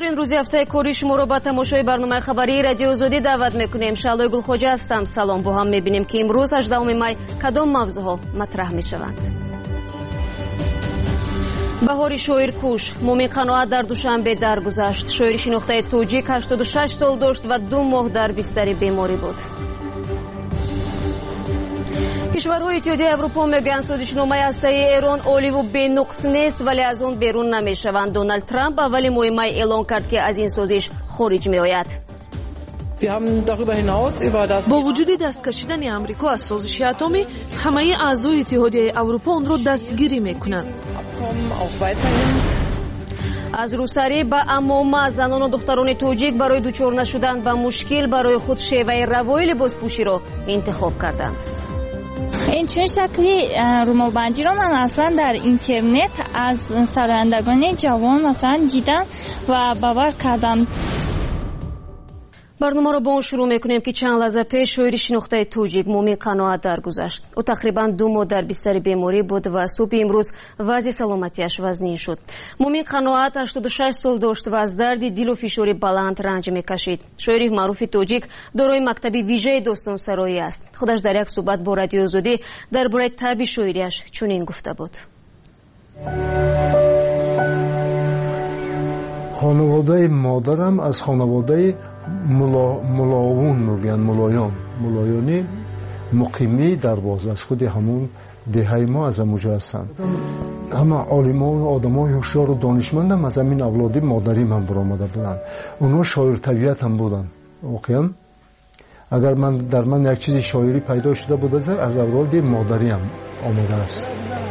این روزی هفته کاری شما رو با تماشای برنامه خبری رادیو آزادی دعوت میکنیم. شالوی گلخوجه هستم. سلام. با هم میبینیم که امروز 18 مای کدام موضوعها مطرح میشوند. بهاری شاعر کوش مومین قناعت در دوشنبه درگذشت. شاعر شناخته توجیک 86 سال داشت و 2 ماه در بستر بیماری بود. کشورهای اتحادیه اروپا میگویند سازشنامه هسته‌ای ایران عالی و بی‌نقص نیست ولی از آن بیرون نمیشوند. دونالد ترامپ اولین ماه اعلام کرد که از این سازش خارج میآید. با وجود دست کشیدن امریکا از سازش اتمی، همه اعضای اتحادیه اروپا آن را دستگیری میکنند. از روسری به امامه زنان و دختران توجیک برای دچار نشدن به مشکل برای خود شیوه روایی لباسپوشی را انتخاب کردند. این چه شکلی رومالبندی را من اصلا در اینترنت از سرندگان جوان مثلا دیدم و باور کردم. برنامه را با اون شروع میکنیم که چند لحظه پیش شاعر شناخته توجیک مومین قناعت درگذشت. او تقریبا 2 ماه در بستر بیماری بود و صبح امروز وضع سلامتیش وزنی شد. مومین قناعت 86 سال داشت و از درد دل و فشار بلند رنج میکشید. شاعر معروف توجیک دارای مکتب ویژه داستان سرایی است. خودش در یک صحبت با رادیو آزادی درباره طبع شاعریش چنین گفته بود. خانواده مادرم از خانواده ملاون میگن، ملایانی مقیمی در باز از خود همون دهه ما از همونجا هستند. همه عالمان و آدمای هوشیار و دانشمند هم از همین اولاد مادری من برآمده بودن. اونا شاعر طبیعت هم بودن. واقعا اگر در من یک چیزی شاعری پیدا شده بود از اولاد مادری هم آمده است.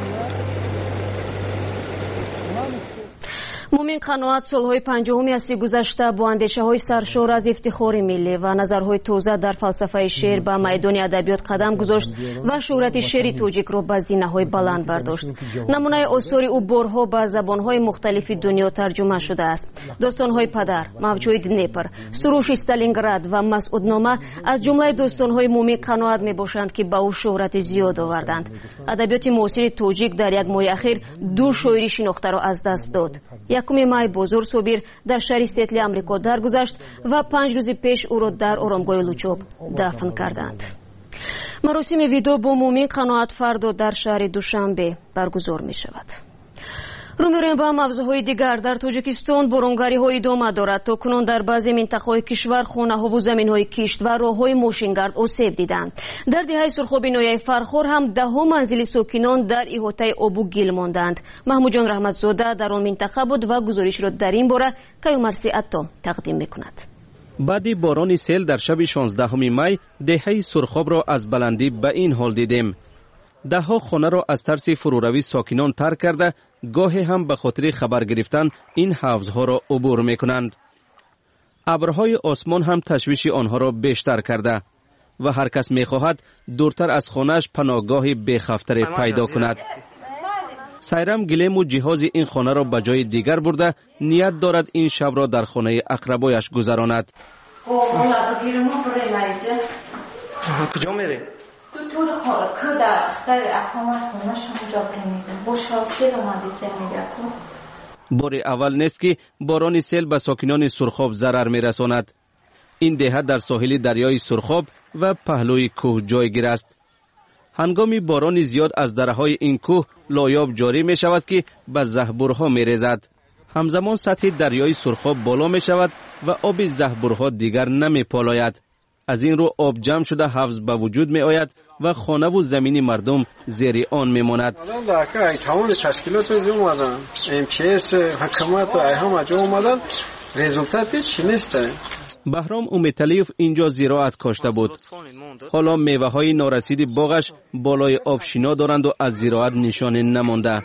مومین قناعت سالهای 50 عصر گذشته با اندیشه‌های سرشار از افتخار ملی و نظرهای تازه در فلسفه شعر به میدان ادبیات قدم گذاشت و شهرت شعر توجیک را به زینه‌های بلند برداشت. نمونه آثار او بارها به زبان‌های مختلف دنیا ترجمه شده است. داستان‌های پدر، موج‌های دنیپر، سروش استالینگراد و مسعودنامه از جمله داستان‌های مومین قناعت میباشند که به او شهرت زیاد آوردند. ادبیات معاصر توجیک در یک ماه اخیر 2 شاعر شناخته را از دست داد. 1 مای بزرگ صبیر در شهر سیتل امریکا درگذشت و 5 روز پیش او را در آرامگاه لوچوب دفن کردند. مراسم ویدو با مومین قناعت فردا در شهر دوشنبه برگزار می شود. رو می‌رویم با موضوعهای دیگر. در تاجیکستان بارانگاری‌ها ادامه دارد. تا کنون در بعضی منطقه‌های کشور خانه‌ها و زمین‌های کشت و راه‌های ماشینگرد آسیب دیدند. در دهه سرخاب نویای فرخار هم 10 منزل ساکنان در احاطه آب و گل ماندند. محمود جان رحمتزاده در آن منطقه بود و گزارش را در این باره کیومرثی عطا تقدیم می‌کند. بعد باران سیل در شب 16 می دهه سرخاب را از بلندی به این حال دیدیم. 10 خانه را از ترس فروروی ساکنان ترک کرده، گاهی هم به خاطر خبر گرفتن این حوضها را عبور می کنند. ابرهای آسمان هم تشویش آنها را بیشتر کرده و هر کس می خواهد دورتر از خانهش پناهگاهی بی‌خطر پیدا کند. سیرم گلیم و جهاز این خانه را به جای دیگر برده نیت دارد این شب را در خانه اقربایش گذراند. کجا میری؟ دکتر که در اختر اقامت خونش همونجا کنیدم. بشرا سیل اومدی سیل میگردم. بار اول نیست که باران سیل به ساکنان سرخاب ضرر میرساند. این دهه در ساحل دریای سرخاب و پهلوی کوه جایگیر است. هنگامی باران زیاد از دره‌های این کوه لایاب جاری می شود که به زهبورها می ریزد. همزمان سطح دریای سرخاب بالا می شود و آب زهبورها دیگر نمی پالاید. از این رو آب جمع شده حوض به وجود می آید و خانه و زمین مردم زیر آن می ماند. تمام تشکیلات از اومدن، MPS حکومت و ایهام از اومدن، رزولتاتی چی نیست؟ بهرام امیدتلیف اینجا زراعت کاشته بود. حالا میوه های نارسید باغش بالای آبشینا دارند و از زراعت نشانه نمانده.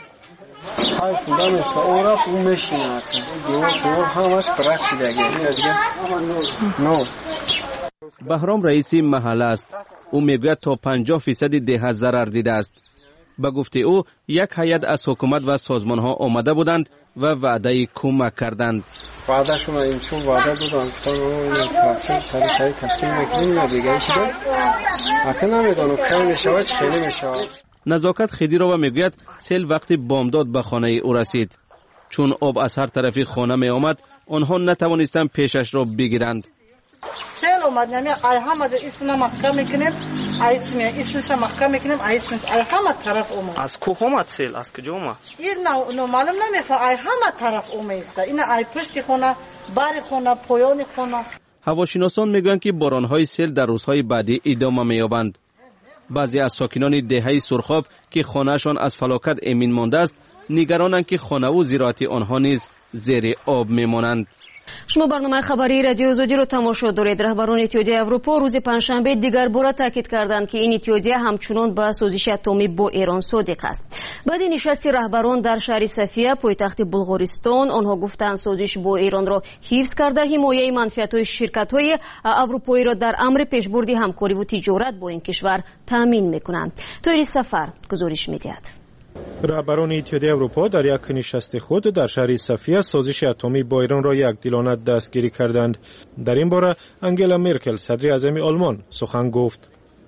بهرام رئیس محله است. او میگوید تا 50% دهه ضرر دیده است. به گفته او یک هیئت از حکومت و سازمان ها آمده بودند و وعده کمک کردند. وعده شما این چون وعده دادن سری تشکیل میکنیم یا دیگه شده اکنه نمیدانم کم میشود چه خیلی میشود. نزاکت خیدی را میگوید سیل وقتی بامداد به خانه او رسید. چون آب از هر طرفی خانه می آمد آنها نتوانستند پیشش را بگیرند. سیل اومد نمی همه اسم مکه میکنیم اسمش مکه میکنیم اسمش همه طرف اومد. از کوه اومد سیل؟ از کجا اومد؟ این نه معلوم نمیفهم همه طرف اومد. این پشت خونه بار خونه پایان خونه. هواشناسان میگویند که بارانهای سیل در روزهای بعدی ادامه می‌یابند. بعضی از ساکنان دهه سرخاب که خانه‌شان از فلاکت امین مانده است نگرانند که خانه و زراعت آنها نیز زیر آب میمانند. شما برنامه خبری رادیو آزادی رو تماشا دارید. رهبران اتحادیه اروپا روز پنجشنبه دیگر بار تاکید کردند که این اتحادیه همچنان به سازش اتمی با ایران صادق است. بعد نشست رهبران در شهر صفیه پایتخت بلغارستان آنها گفتند سازش با ایران را حفظ کرده حمایت منفعت‌های شرکت‌های اروپایی را در امر پیشبرد همکاری و تجارت با این کشور تامین می‌کنند. طاهر سفر گزارش می‌دهد. رهبران اتحادیه اروپا در یک نشست خود در شهر صفیه سازش اتمی با ایران را یکدلانه دستگیری کردند. در این باره انگلا مرکل صدر اعظم آلمان سخن گفت.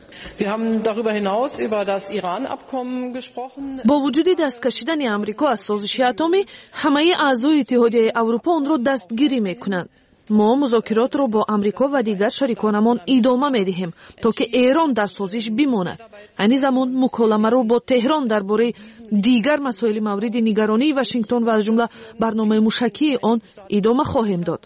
با وجود دست کشیدن آمریکا از سازش اتمی همه اعضای اتحادیه اروپا آن را دستگیری میکنند. ما مذاکرات را با آمریکا و دیگر شریکانمان ادامه می‌دهیم تا که ایران در سازش بماند. این زمان مکالمه را با تهران درباره دیگر مسائل مورد نگرانی واشنگتن و از جمله برنامه موشکی آن ادامه خواهیم داد.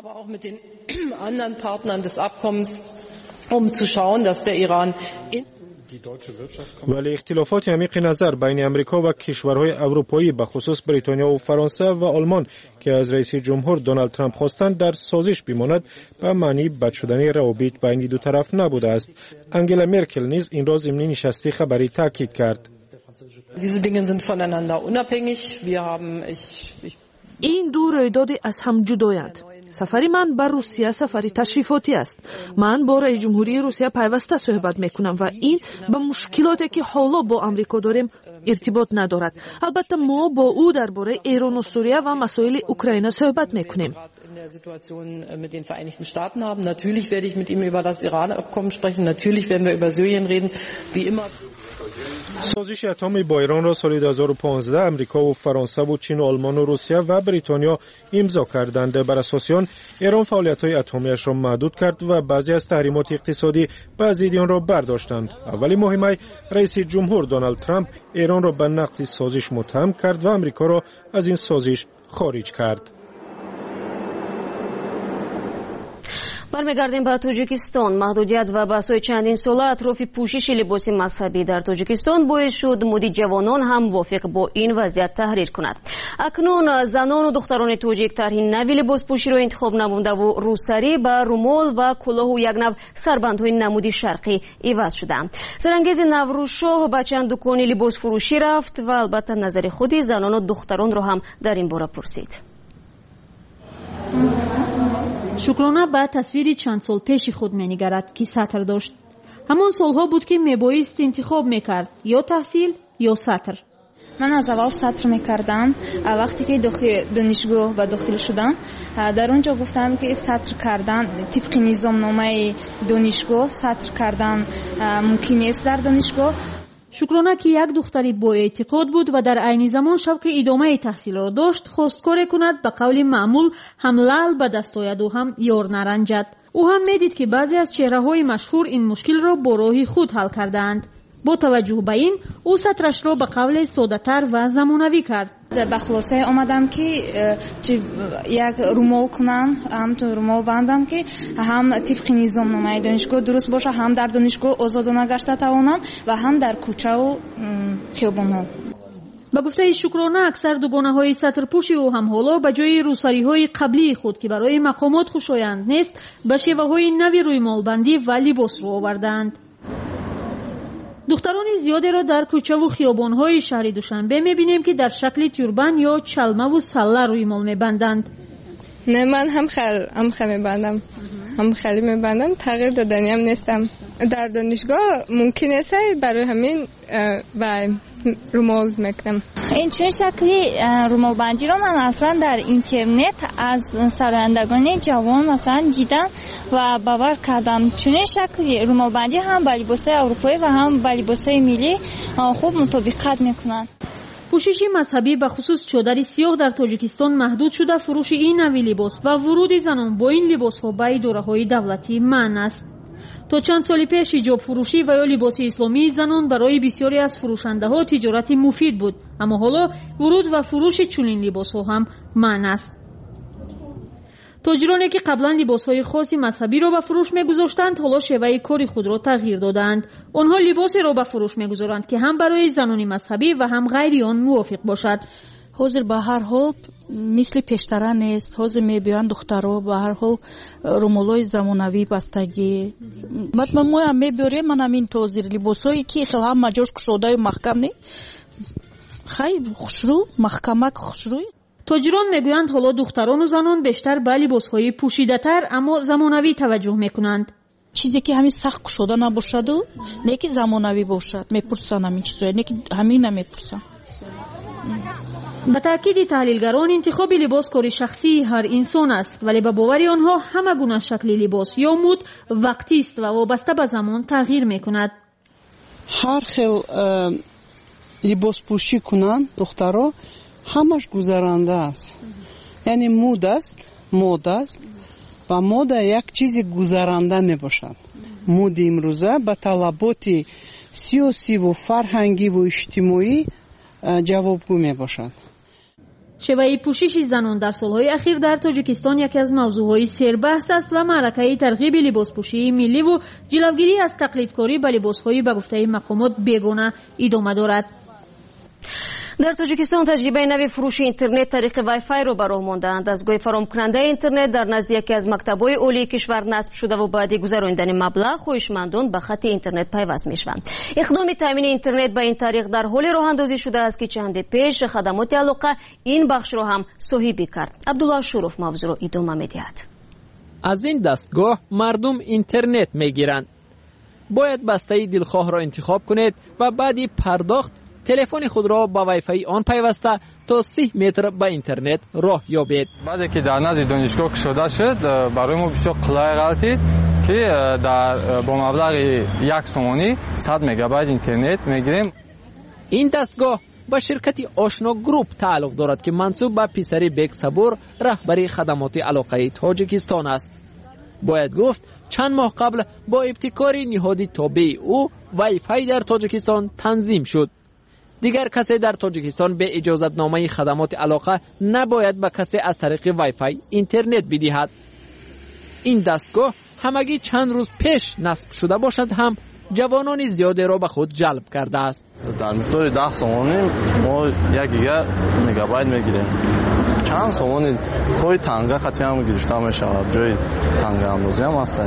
ولی اختلافات عمیق نظر بین امریکا و کشورهای اروپایی به خصوص بریتانیا و فرانسه و آلمان که از رئیس جمهور دونالد ترامپ خواستند در سازش بماند به معنی بد شدن روابط بین دو طرف نبوده است. انگلا مرکل نیز این را ضمن نشست خبری تاکید کرد. این دو رویداد از هم جدایند. سفری من بر روسیه سفری تشریفاتی است. من با رئیس جمهوری روسیه پیوسته صحبت میکنم و این به مشکلاتی که حالا با آمریکا داریم ارتباط ندارد. البته ما با او درباره ایران و سوریه و مسائل اوکراین صحبت میکنیم. سازش اتمی با ایران را سال 2015 امریکا و فرانسه و چین و آلمان و روسیه و بریتانیا امضا کردند. بر اساس آن ایران فعالیت‌های اتمی‌اش را محدود کرد و بعضی از تحریمات اقتصادی به ضد آن را برداشتند. اولی مهمه رئیس جمهور دونالد ترامپ ایران را به نقض سازش متهم کرد و امریکا را از این سازش خارج کرد. برمیگردیم به تاجیکستان. محدودیت و بحث‌های چندین ساله اطراف پوشش لباس مذهبی در تاجیکستان باعث شد مدی جوانان هم موافق با این وضعیت تحریر کند. اکنون زنان و دختران تاجیک طرح نوی لباس پوشی را انتخاب نموده و روسری به رومال و کلاه و یک نوع سربندهای نمودی شرقی عوض شدند. سرانگیز نوروزشاه به چند دکان لباس فروشی رفت و البته نظر خودی زنان و دختران را هم در این باره پرسید. شکرانه به تصویری چند سال پیش خود می‌نگرد که سطر داشت. همان سالها بود که میبایست انتخاب میکرد یا تحصیل یا سطر. من از اول سطر میکردم. وقتی که دانشگاه و داخل شدم در اونجا گفتم که سطر کردن طبق نظامنامه دانشگاه سطر کردن ممکن نیست در دانشگاه. شکرانه که یک دختری با اعتقاد بود و در عین زمان شوق ادامه تحصیل را داشت خواستکار کند به قول معمول هم لعل به دست آید و هم یار نرنجد. او هم میدید که بعضی از چهره‌های مشهور این مشکل را با راه خود حل کردند. با توجه به این او سطرش را به قول ساده‌تر و زمانوی کرد. به خلاصه آمدم که یک رومال کنم، هم تو رومال بندم که هم طبق نظامنامه دانشگاه درست باشه، هم در دانشگاه آزادانه گشته توانم و هم در کوچه و خیابان‌ها. با گفته شکرانه اکثر دوگانه‌های سطرپوشی او هم حالا به جای روسری‌های قبلی خود که برای مقامات خوشایند نیست به شیوه‌های نوی روی مالبندی و لباس رو آوردند. دختران زیادی را در کوچه و خیابان‌های شهر دوشنبه می‌بینیم که در شکل توربان یا چلمه و سله روی مال می‌بندند. نه من هم خیلی می‌بندم. خیلی می‌بندم. تغییر دادنی هم نیستم. در دانشگاه ممکن است برای همین و رومال میکنم. این چه شکلی رومال بندی را من اصلا در اینترنت از سرندگان جوان مثلا دیدم و باور کردم. چون شکلی رومال بندی هم با لباس اروپایی و هم با لباس ملی خوب مطابقت میکنن. پوشش مذهبی به خصوص چادر سیاه در تاجیکستان محدود شده. فروش این نوع لباس و ورود زنان با این لباس‌ها به اداره‌های دولتی منع است. تا چند سال پیش حجاب فروشی و یا لباس اسلامی زنان برای بسیاری از فروشنده‌ها تجارتی مفید بود، اما حالا ورود و فروش چنین لباس‌ها هم منع است. تاجرانی که قبلا لباس‌های خاصی مذهبی را به فروش می‌گذاشتند حالا شیوه کار خود را تغییر دادند. آنها لباسی را به فروش می‌گذارند که هم برای زنان مذهبی و هم غیر آن موافق باشد. حاضر به هر حال مثل پیشتره نیست. حاضر می‌بینند دخترها به هر حال رومالای زمانوی بستگی. مثلا ما هم می‌بریم من همین تازر لباسایی که خیلی هم مجاش کشوده و محکم نه. خیلی خوشرو محکمک خوشروی. تاجران میگویند حالا دختران و زنان بیشتر به لباس‌های پوشیده‌تر اما زمانوی توجه میکنند. چیزی که همین سخت کشوده نباشد و نه که زمانوی باشد. میپرسن همین چیزا، نه که همین نمیپرسن. به تأکید تحلیلگران انتخاب لباس کاری شخصی هر انسان است، ولی به باور آنها همه گونه شکل لباس یا مد وقتی است و وابسته به زمان تغییر میکند. هر خیل لباس پوشی کنند دخترها همش گذرانده است. یعنی مد است و مد یک چیزی گذرانده می باشد. مد امروزه به طلبات سیاسی و فرهنگی و اجتماعی جوابگو می باشد. شیوه پوشش زنان در سالهای اخیر در تاجیکستان یکی از موضوعهای سربحث است و معرکه ترغیب لباس پوشی ملی و جلوگیری از تقلیدکاری به لباس‌های به گفته مقامات بیگانه ادامه دارد. در تاجیکستان تجربه نوی فروش اینترنت طریق وای فای رو به راه ماندند. دستگاه فراهم کننده اینترنت در نزد یکی از مکتب‌های عالی کشور نصب شده و بعد گذراندن مبلغ هوشمندان به خط اینترنت پیوست میشوند. اقدام تامین اینترنت به این طریق در حال راه اندازی شده است که چند پیش خدمات علاقه این بخش رو هم صاحبی کرد. عبدالله شروف موضوع رو ادامه می‌دهد. از این دستگاه مردم اینترنت میگیرند. باید بسته دلخواه را انتخاب کنید و بعدی پرداخت تلفن خود را با وای فای آن پیوسته تا 30 متر به اینترنت راه یابید. بعد که در نزد دانشگاه کشوده شد برای ما بسیار قلای غلطی که با مبلغ 1 سومانی 100 مگابایت اینترنت میگیریم. این دستگاه با شرکت آشنا گروپ تعلق دارد که منسوب به پسری بیگ صبور رهبری خدمات علاقه تاجیکستان است. باید گفت چند ماه قبل با ابتکار نهادی تابع او وای فای در تاجیکستان تنظیم شد. دیگر کسی در تاجیکستان به اجازت نامه خدمات علاقه نباید به کسی از طریق وای فای اینترنت بدهد. این دستگاه همگی چند روز پیش نصب شده باشد هم جوانان زیادی را به خود جلب کرده است. در مقدار 10 سومانی ما 1 گیگا مگابایت میگیریم. چند سومانی خود تنگه خطی هم گرفته میشود. جای تنگه اندازی هم هست.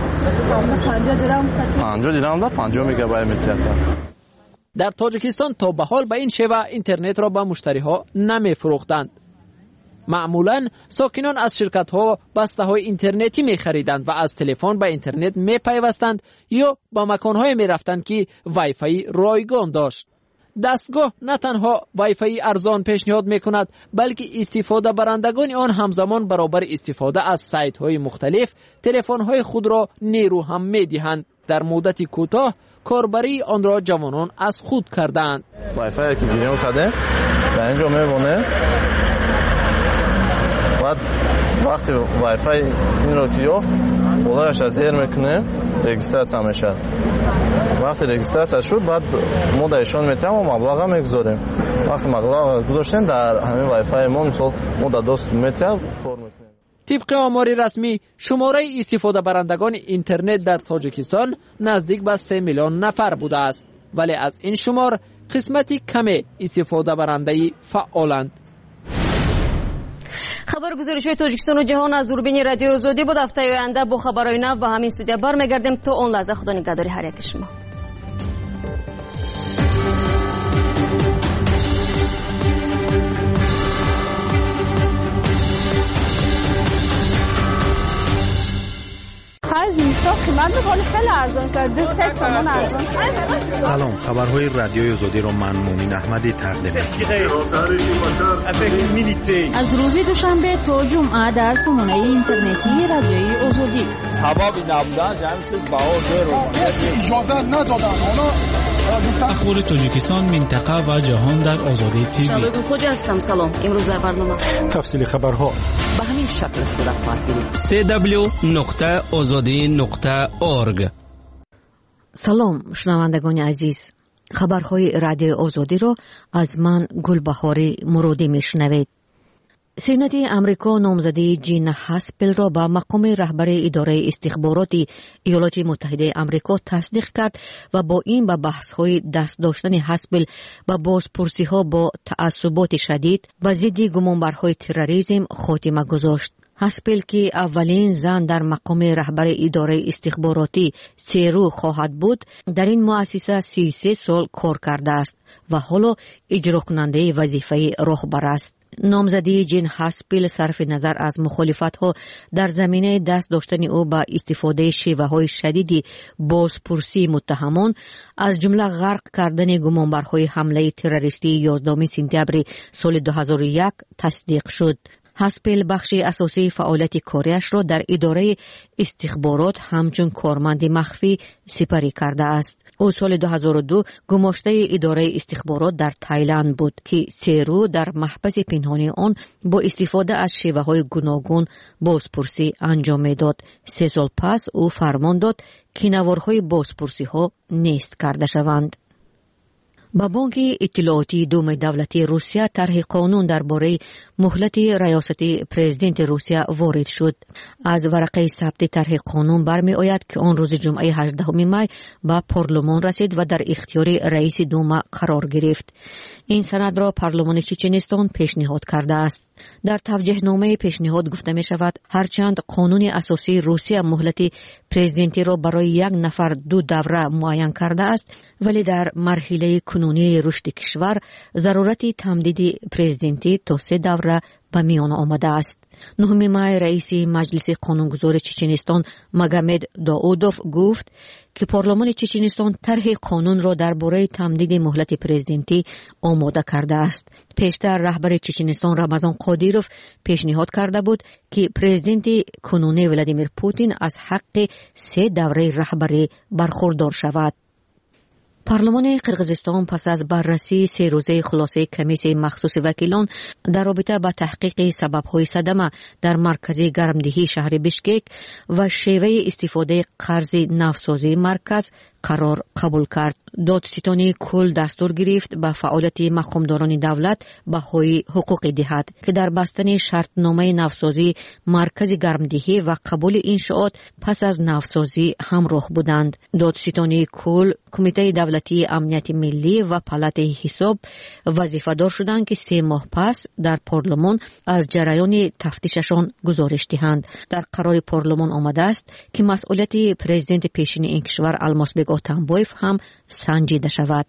50 درهم در 50 مگابایت میتونه. در تاجیکستان تا به حال به این شیوه اینترنت را به مشتری ها نمی فروختند. معمولا ساکنان از شرکت ها بسته های اینترنتی می خریدند و از تلفن به اینترنت می پیوستند یا با مکان های می رفتند که وای فای رایگان داشت. دستگاه نه تنها وای فای ارزان پیشنهاد می کند بلکه استفاده برندگان آن همزمان برابر استفاده از سایت های مختلف تلفن های خود را نیرو هم می دهند. در مدت کوتاه کاربری آن را جوانان از خود کردند. وای فای که گیریم کرده در اینجا میمونه. بعد وقتی وای فای این رو که یافت خودش از ایر میکنه رجیستراسیون میشه. وقتی رجیستراسیون شد بعد ما درشون میتیم و مبلغ میگذاریم. وقتی مبلغ گذاشتیم در همین وای فای ما مثلا ما در 2 میتیم کار میکنیم. طبق آمار رسمی شماره استفاده برندگان اینترنت در تاجیکستان نزدیک به 3 میلیون نفر بوده است، ولی از این شمار قسمتی کم استفاده برنده فعالند. خبرگزاری‌های تاجیکستان و جهان از دوربین رادیو آزادی بود. هفته آینده با خبرهای نو با همین استودیو برمیگردیم. تا اون لحظه خدا نگهداری هر یک شما. سلام، خبرهای رادیوی آزادی را من مومن احمدی تقدیم از روز دوشنبه تا جمعه در سامانه اینترنتی رادیوی آزادی. اجازه ندادن. اخبار تاجیکستان، منطقه و جهان در آزادی تیوی. شبکه خوج هستم. سلام. امروز در برنامه تفصیل خبرها به همین شکل صورت خواهد گرفت. www.azadi.org. سلام شنوندگان عزیز. خبرهای رادیو آزادی را از من گلبهاری مرودی میشنوید. سنت امریکا نامزدی جین هاسپل را به مقام رهبر اداره استخباراتی ایالات متحده امریکا تصدیق کرد و با این به بحث‌های دست داشتن هاسپل و بازپرسی‌ها با تعصبات شدید و ضد گمانبرهای تروریسم خاتمه گذاشت. هاسپل که اولین زن در مقام رهبر اداره استخباراتی سیرو خواهد بود، در این مؤسسه 33 سال کار کرده است و حالا اجرا کننده وظیفه راهبر است. نامزدی جین هاسپل صرف نظر از مخالفت‌ها در زمینه دست داشتن او با استفاده شیوه‌های شدید بازپرسی متهمان، از جمله غرق کردن گمانبرهای حمله تروریستی 11 سپتامبر سال 2001 تصدیق شد. هاسپل بخش اساسی فعالیت کاریش را در اداره استخبارات همچون کارمند مخفی سپری کرده است. او سال 2002 گماشته اداره استخبارات در تایلند بود که سیرو در محبس پنهانی آن با استفاده از شیوه‌های گوناگون بازپرسی انجام می‌داد. 3 سال پس او فرمان داد که نوارهای بازپرسی‌ها نیست کرده شوند. با بانک اطلاعاتی دوم دولتی روسیه طرح قانون درباره مهلت ریاست پرزیدنت روسیه وارد شد. از ورقه ثبت طرح قانون برمی آید که آن روز جمعه 18 می به پارلمان رسید و در اختیار رئیس دوم قرار گرفت. این سند را پارلمان چچنستان پیشنهاد کرده است. در توجیهنامه پیشنهاد گفته می شود هرچند قانون اساسی روسیه مهلت پرزیدنتی را برای یک نفر 2 دوره معین کرده است، ولی در مرحله کنونی رشد کشور ضرورت تمدید پرزیدنتی تا 3 دوره به میان آمده است. 9 مای رئیس مجلس قانونگذار چچنستان مگامد داودوف گفت که پارلمان چچنستان طرح قانون را درباره تمدید مهلت پرزیدنتی آماده کرده است. پیشتر رهبر چچنستان رمضان قادیروف پیشنهاد کرده بود که پرزیدنت کنونی ولادیمیر پوتین از حق 3 دوره رهبری برخوردار شود. پارلمان قرقیزستان پس از بررسی 3 روزه خلاصه کمیسیون مخصوص وکیلان در رابطه با تحقیق سبب‌های صدمه در مرکز گرمدهی شهر بشکک و شیوه استفاده قرض نفتسازی مرکز قرار قبول کرد. دادستانی کل دستور گرفت به فعالیت مقامداران دولت بهای حقوق دهد که در بستن شرطنامه نفتسازی مرکز گرمدهی و قبول انشاءات پس از نفتسازی همراه بودند. دادستانی کل، کمیته دولتی امنیت ملی و پالات حساب وظیفه دار شدند که 3 ماه پس در پارلمان از جریان تفتیششان گزارش دهند. در قرار پارلمان آمده است که مسئولیت پرزیدنت پیشین این کشور المازبک آتنبایف هم سنجیده شود.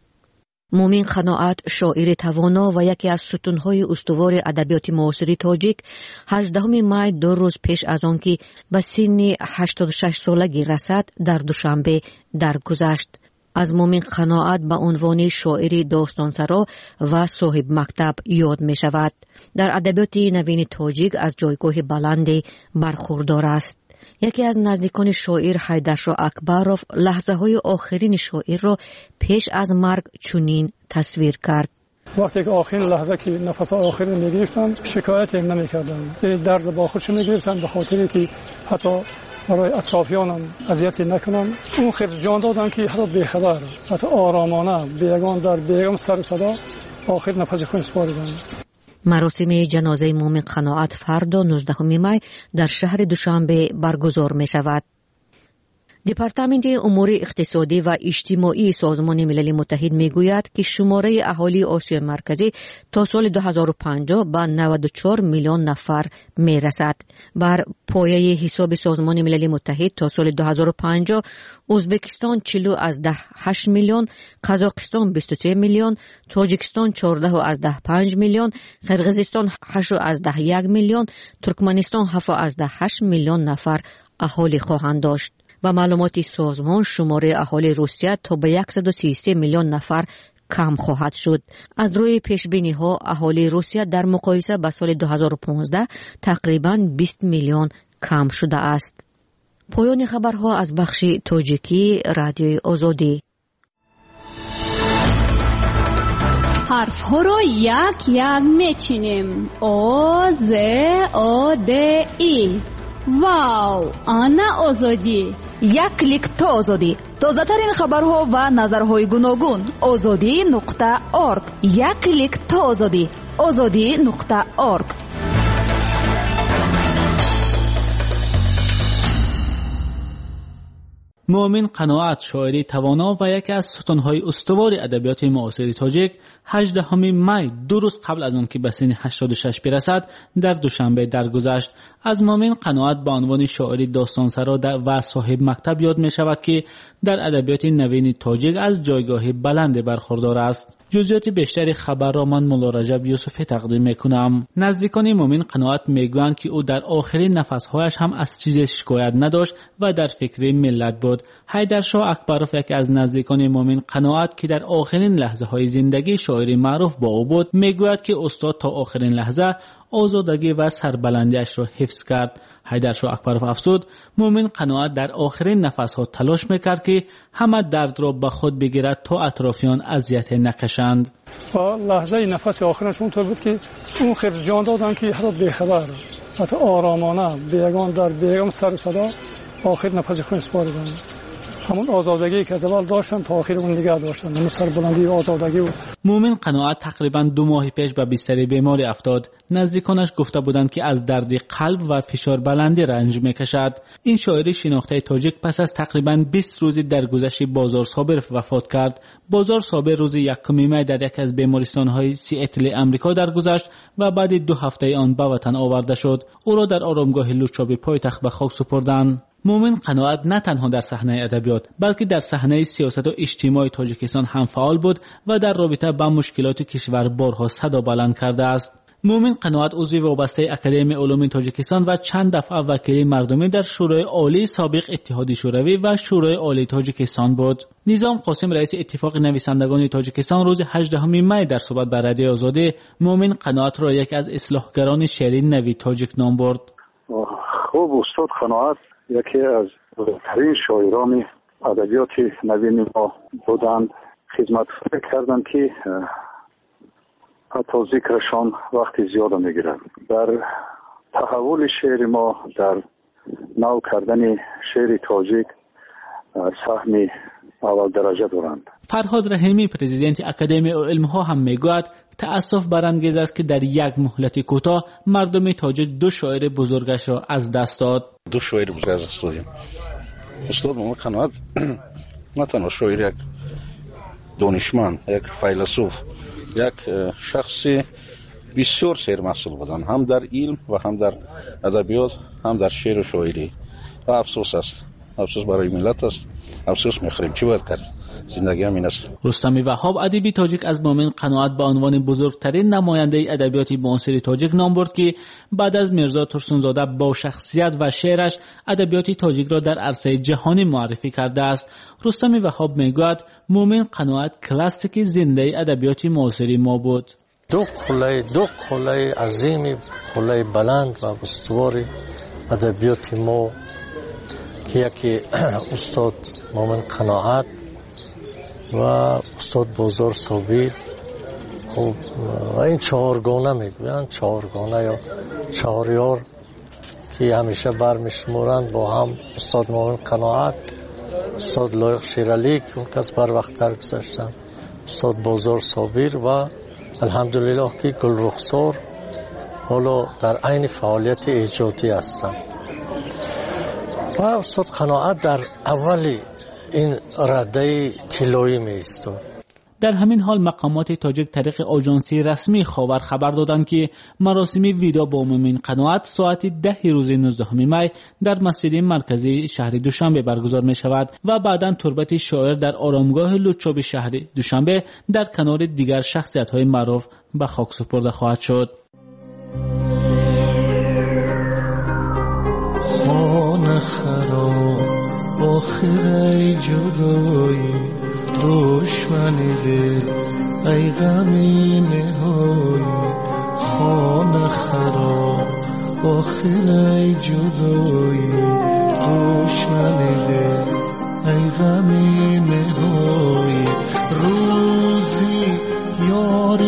مومن قناعت، شاعر توانا و یکی از ستونهای استوار ادبیات معاصر تاجیک، 18 می 2 روز پیش از آن که به سن 86 سالگی رسد در دوشنبه درگذشت. از مومن قناعت به عنوان شاعر داستانسرا و صاحب مکتب یاد می شود. در ادبیات نوین تاجیک از جایگاه بلندی برخوردار است. یکی از نزدیکان شاعر حیدرشاه اکبروف لحظه های آخرین شاعر را پیش از مرگ چنین تصویر کرد. وقتی که آخرین لحظه که نفس آخر می‌گرفتم شکایت نمی‌کردم. درد با خودش می‌گرفتم به خاطری که حتی برای اطرافیانم اذیت نکنم. اون خیلی جان دادن که حتی بی‌خبر، حتی آرامانه، بیگان در بیگم سر صدا آخر نفس خود سپاردم. مراسم جنازه مومن قناعت فردا 19 می در شهر دوشنبه برگزار می شود. دپارتمنت امور اقتصادی و اجتماعی سازمان ملل متحد می گوید که شماره اهالی آسیا مرکزی تا سال 2050 به 94 میلیون نفر می رسد. بر پایه حساب سازمان ملل متحد تا سال 2050 ازبکستان 40.8 میلیون، قزاقستان 23 میلیون، تاجیکستان 14.5 میلیون، قرقیزستان 8.1 میلیون، ترکمنستان 7.8 میلیون نفر اهالی خواهند داشت. با معلومات سازمان شماره اهالی روسیه تا به 133 میلیون نفر کم خواهد شد. از روی پیشبینی ها اهالی روسیه در مقایسه با سال 2015 تقریباً 20 میلیون کم شده است. پایان خبرها از بخش تاجیکی رادیوی آزادی. حرف ها رو یک یک میچینیم. آ ز آ د ای. واو، آنا آزادی. یک کلیک تا آزادی. تازه ترین خبرها و نظرهای گوناگون. azadi.org. یک کلیک تا آزادی. azadi.org. مؤمن قناعت، شاعری توانا و یکی از ستونهای استوار ادبیات معاصر تاجیک، 18 می 2 روز قبل از آن که به سن 86 برسد در دوشنبه درگذشت. از مؤمن قناعت به عنوان شاعری داستانسرا و صاحب مکتب یاد می شود که در ادبیات نوین تاجیک از جایگاه بلند برخوردار است. جزئیات بیشتری خبر را من مولا رجب یوسفی تقدیم میکنم. نزدیکان مؤمن قناعت میگویند که او در آخرین نفسهایش هم از چیزی شکایت نداشت و در فکر ملت بود. حیدرشاه اکبروف، یکی از نزدیکان مؤمن قناعت که در آخرین لحظه های زندگی شاعری معروف با او بود، میگوید که استاد تا آخرین لحظه آزادگی و سربلندیش را حفظ کرد. حیدرشاه اکبروف افزود مؤمن قناعت در آخرین نفسها تلاش میکرد که همه درد را به خود بگیرد تا اطرافیان اذیت نکشند. با لحظه نفس آخرش اونطور بود که اون خیر جان دادن که حتی بیخبر، حتی آرامانه، بیگان در بیگان سر صدا آخر نفس خود سپاردن. همون آزادگی که از اول داشتن تا آخر اون نگه داشتن، همون سربلندی و آزادگی بود. مؤمن قناعت تقریبا 2 ماه پیش به بستر بیماری افتاد. نزدیکانش گفته بودند که از درد قلب و فشار بلندی رنج میکشد. این شاعر شناخته تاجیک پس از تقریبا 20 روز درگذشت بازار صابر وفات کرد. بازار صابر روز 1 می در یک از بیمارستان‌های سیاتل آمریکا درگذشت و بعد 2 هفته آن به وطن آورده شد. او را در آرامگاه لوچابی پایتخت به خاک سپردند. مؤمن قناعت نه تنها در صحنه ادبیات بلکه در صحنه سیاست و اجتماع تاجیکستان هم فعال بود و در رابطه با مشکلات کشور بارها صدا بلند کرده است. مؤمن قناعت عضو وابسته اکادمی علوم تاجیکستان و چند دفعه وکیل مردمی در شورای عالی سابق اتحاد شوروی و شورای عالی تاجیکستان بود. نظام قاسم، رئیس اتفاق نویسندگان تاجیکستان، روز 18 می در صحبت با رادیو آزادی مؤمن قناعت را یکی از اصلاحگران شعری نوی تاجیک نام برد. خوب استاد قناعت یکی از بزرگترین شاعران ادبیات نوین ما بودند. خدمت کردند که حتی ذکرشان وقت زیاد میگیرد. در تحول شعر ما، در نو کردن شعر تاجیک سهم اول درجه دارند. فرهاد رحیمی، پرزیدنت اکادمی علم‌ها هم میگوید تأسف برانگیز است که در یک مهلت کوتاه مردم تاجیک 2 شاعر بزرگش را از دست داد. 2 شاعر بزرگ از دست دادیم. استاد مؤمن قناعت نه تنها شاعر، یک دانشمند، یک فیلسوف، یک شخصی بسیار سرمسئول بودند، هم در علم و هم در ادبیات، هم در شعر و شاعری. و افسوس است، افسوس برای ملت است، افسوس می‌خوریم. چی باید کرد؟ زندگی همین است. رستم وهاب، ادیب تاجیک، از مؤمن قناعت به عنوان بزرگترین نماینده ادبیات معاصر تاجیک نام برد که بعد از میرزا ترسونزاده با شخصیت و شعرش ادبیات تاجیک را در عرصه جهانی معرفی کرده است. رستم وهاب میگوید مؤمن قناعت کلاسیک زنده ادبیات معاصر ما بود. دو قله عظیم، قله بلند و استوار ادبیات ما که یکی استاد مؤمن قناعت و استاد بازار صابر. خب این 4 گانه میگویند، 4 گانه یا 4 یار که همیشه برمیشمورند با هم. استاد مؤمن قناعت، استاد لایق شیرالی که اون کس بر وقت درگذشتند، استاد بازار صابر و الحمدلله که گل رخسار حالا در عین فعالیت ایجادی هستند. و استاد قناعت در اولی این رده طلایی می ایستاد. در همین حال مقامات تاجیک طریق آژانسی رسمی خاور خبر دادند که مراسم ویدا با مؤمن قناعت ساعت 10 روز 19 می در مسجد مرکزی شهر دوشنبه برگزار می شود و بعداً تربت شاعر در آرامگاه لوچابی شهر دوشنبه در کنار دیگر شخصیت های معروف به خاک سپرده خواهد شد. خانه خراب آخر ای جدایی، دشمنی دل ای غمی نهایی. خانه خراب آخر ای جدایی، دشمنی دل ای غمی نهایی. روزی یاری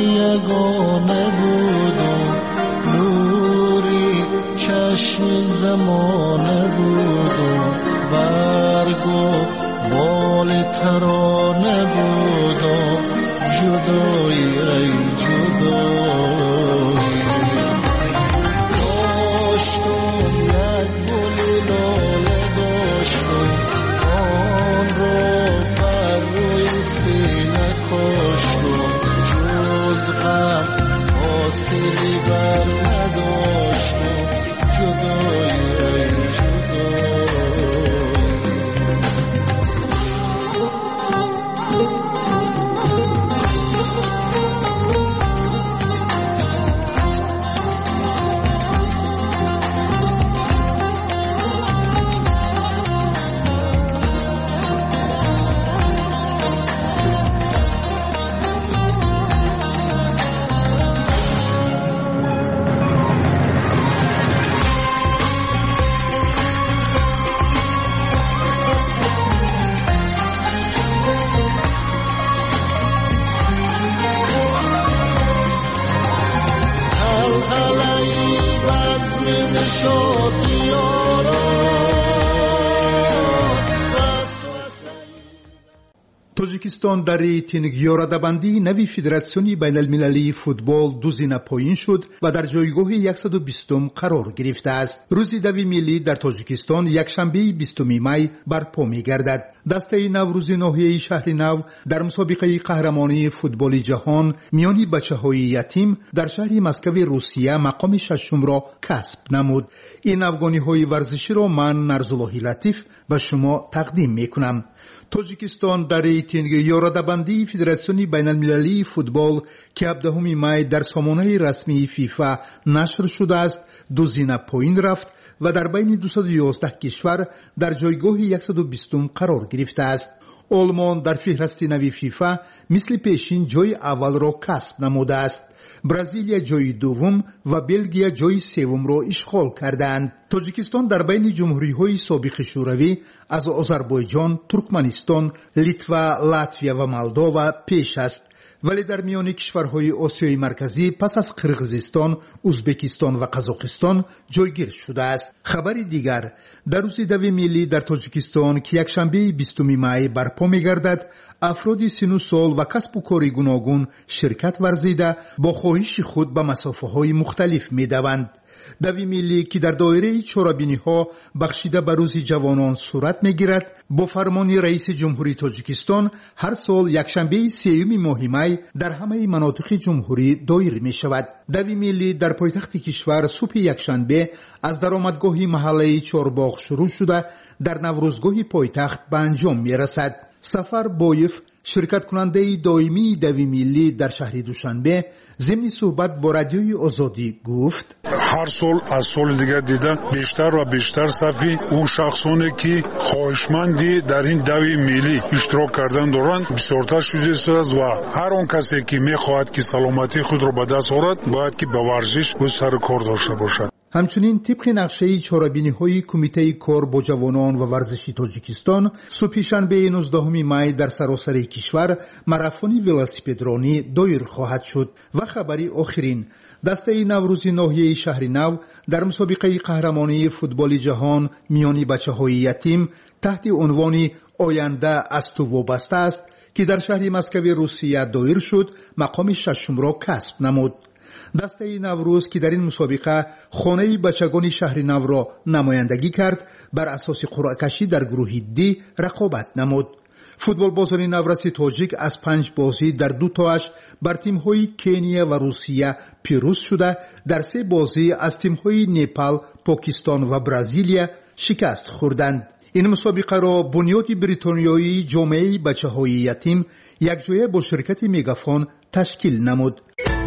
توجیکستان در ریتینگ یاراده‌بندی نوی فدراسیون بین المللی فوتبال 2 زینه پایین شد و در جایگاه 120 قرار گرفته است. روز دوی ملی در تاجیکستان یکشنبه 20 می برپا می‌گردد. دسته نوروز ناحیه شهرنو در مسابقه قهرمانی فوتبال جهان میان بچه‌های یتیم در شهر مسکو روسیه مقام ششم را کسب نمود. این افغانی‌های ورزشی را من نرزالله لطیف به شما تقدیم می‌کنم. توجیکستان در ریتینگ یاراده‌بندی فدراسیون بین المللی فوتبال که 17 می در سامانه رسمی فیفا نشر شده است 2 زینه پایین رفت و در بین 211 کشور در جایگاه 120 قرار گرفته است. آلمان در فهرست نوی فیفا مثل پیشین جای اول را کسب نموده است. برزیلیا جای دوم و بلژیک جای سوم را اشغال کردند. تاجیکستان در بین جمهوری‌های سابق شوروی از آذربایجان، ترکمنستان، لیتوا، لاتویا و مولداوا پیش است. ولی در میان کشورهای آسیای مرکزی پس از قرقیزستان، ازبکستان و قزاقستان جایگیر شده است. خبری دیگر، در روز دوی ملی در تاجیکستان که یکشنبه 20 می برپا می‌گردد، افراد سن و سال و کسب و کار گوناگون شرکت ورزیده با خواهش خود به مسافه‌های مختلف می‌دوند. دوی ملی که در دایره چارابینی‌ها بخشیده به روز جوانان صورت می‌گیرد، با فرمان رئیس جمهوری تاجیکستان هر سال یکشنبه 3 ماه می در همه مناطق جمهوری دایر می‌شود. دوی ملی در پایتخت کشور صبح یکشنبه از درآمدگاه محله چهارباغ شروع شده در نوروزگاه پایتخت به انجام می‌رسد. سفر بایف شرکت کننده دائمی دوی ملی در شهر دوشنبه ضمن صحبت با رادیوی آزادی گفت: هر سال از سال دیگر دیدن بیشتر و بیشتر صفی اون شخصانی که خواهشمندی در این دوی ملی اشتراک کردن دارند بسیارتر شده است و هر اون کسی که میخواهد که سلامتی خود را به دست آورد باید که به ورزش و سر کار داشته باشد. همچنین طبق نقشه چهاربینی‌های کمیته کار با جوانان و ورزشی تاجیکستان صبح شنبه 19 می در سراسر کشور ماراتون ولاسیپدرانی دایر خواهد شد. و خبری آخرین، دسته نوروز ناحیه شهرنو در مسابقه قهرمانی فوتبال جهان میان بچه‌های یتیم تحت عنوان آینده از تو وابسته است که در شهر مسکو روسیه دایر شد مقام ششم را کسب نمود. دسته نوروز که در این مسابقه خانه بچگان شهرنو را نمایندگی کرد بر اساس قرعه کشی در گروه دی رقابت نمود. فوتبال بازان نورس تاجیک از 5 بازی در 2 تاش بر تیم‌های کنیا و روسیه پیروز شده در 3 بازی از تیم‌های نپال، پاکستان و برزیلیا شکست خوردند. این مسابقه را بنیاد بریتانیایی جامعه بچه‌های یتیم یکجایه با شرکت میگافون تشکیل نمود.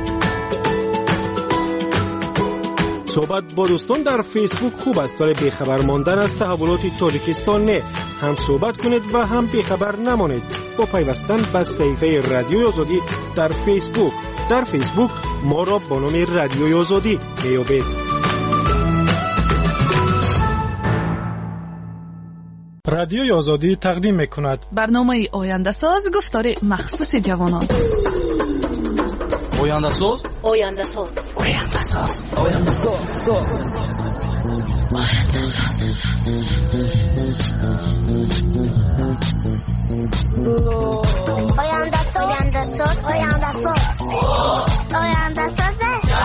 صحبت با دوستان در فیسبوک خوب است ولی بیخبر ماندن از تحولات تاجیکستان نه. هم صحبت کنید و هم بیخبر نمانید با پیوستن به صفحه رادیوی آزادی در فیسبوک. در فیسبوک ما را با نام رادیوی آزادی میابید. رادیوی آزادی تقدیم میکند برنامه آینده ساز، گفتار مخصوص جوانان. آینده ساز، آینده ساز، آینده ساز، آینده ساز، آینده ساز، آینده ساز، آینده ساز، آینده ساز.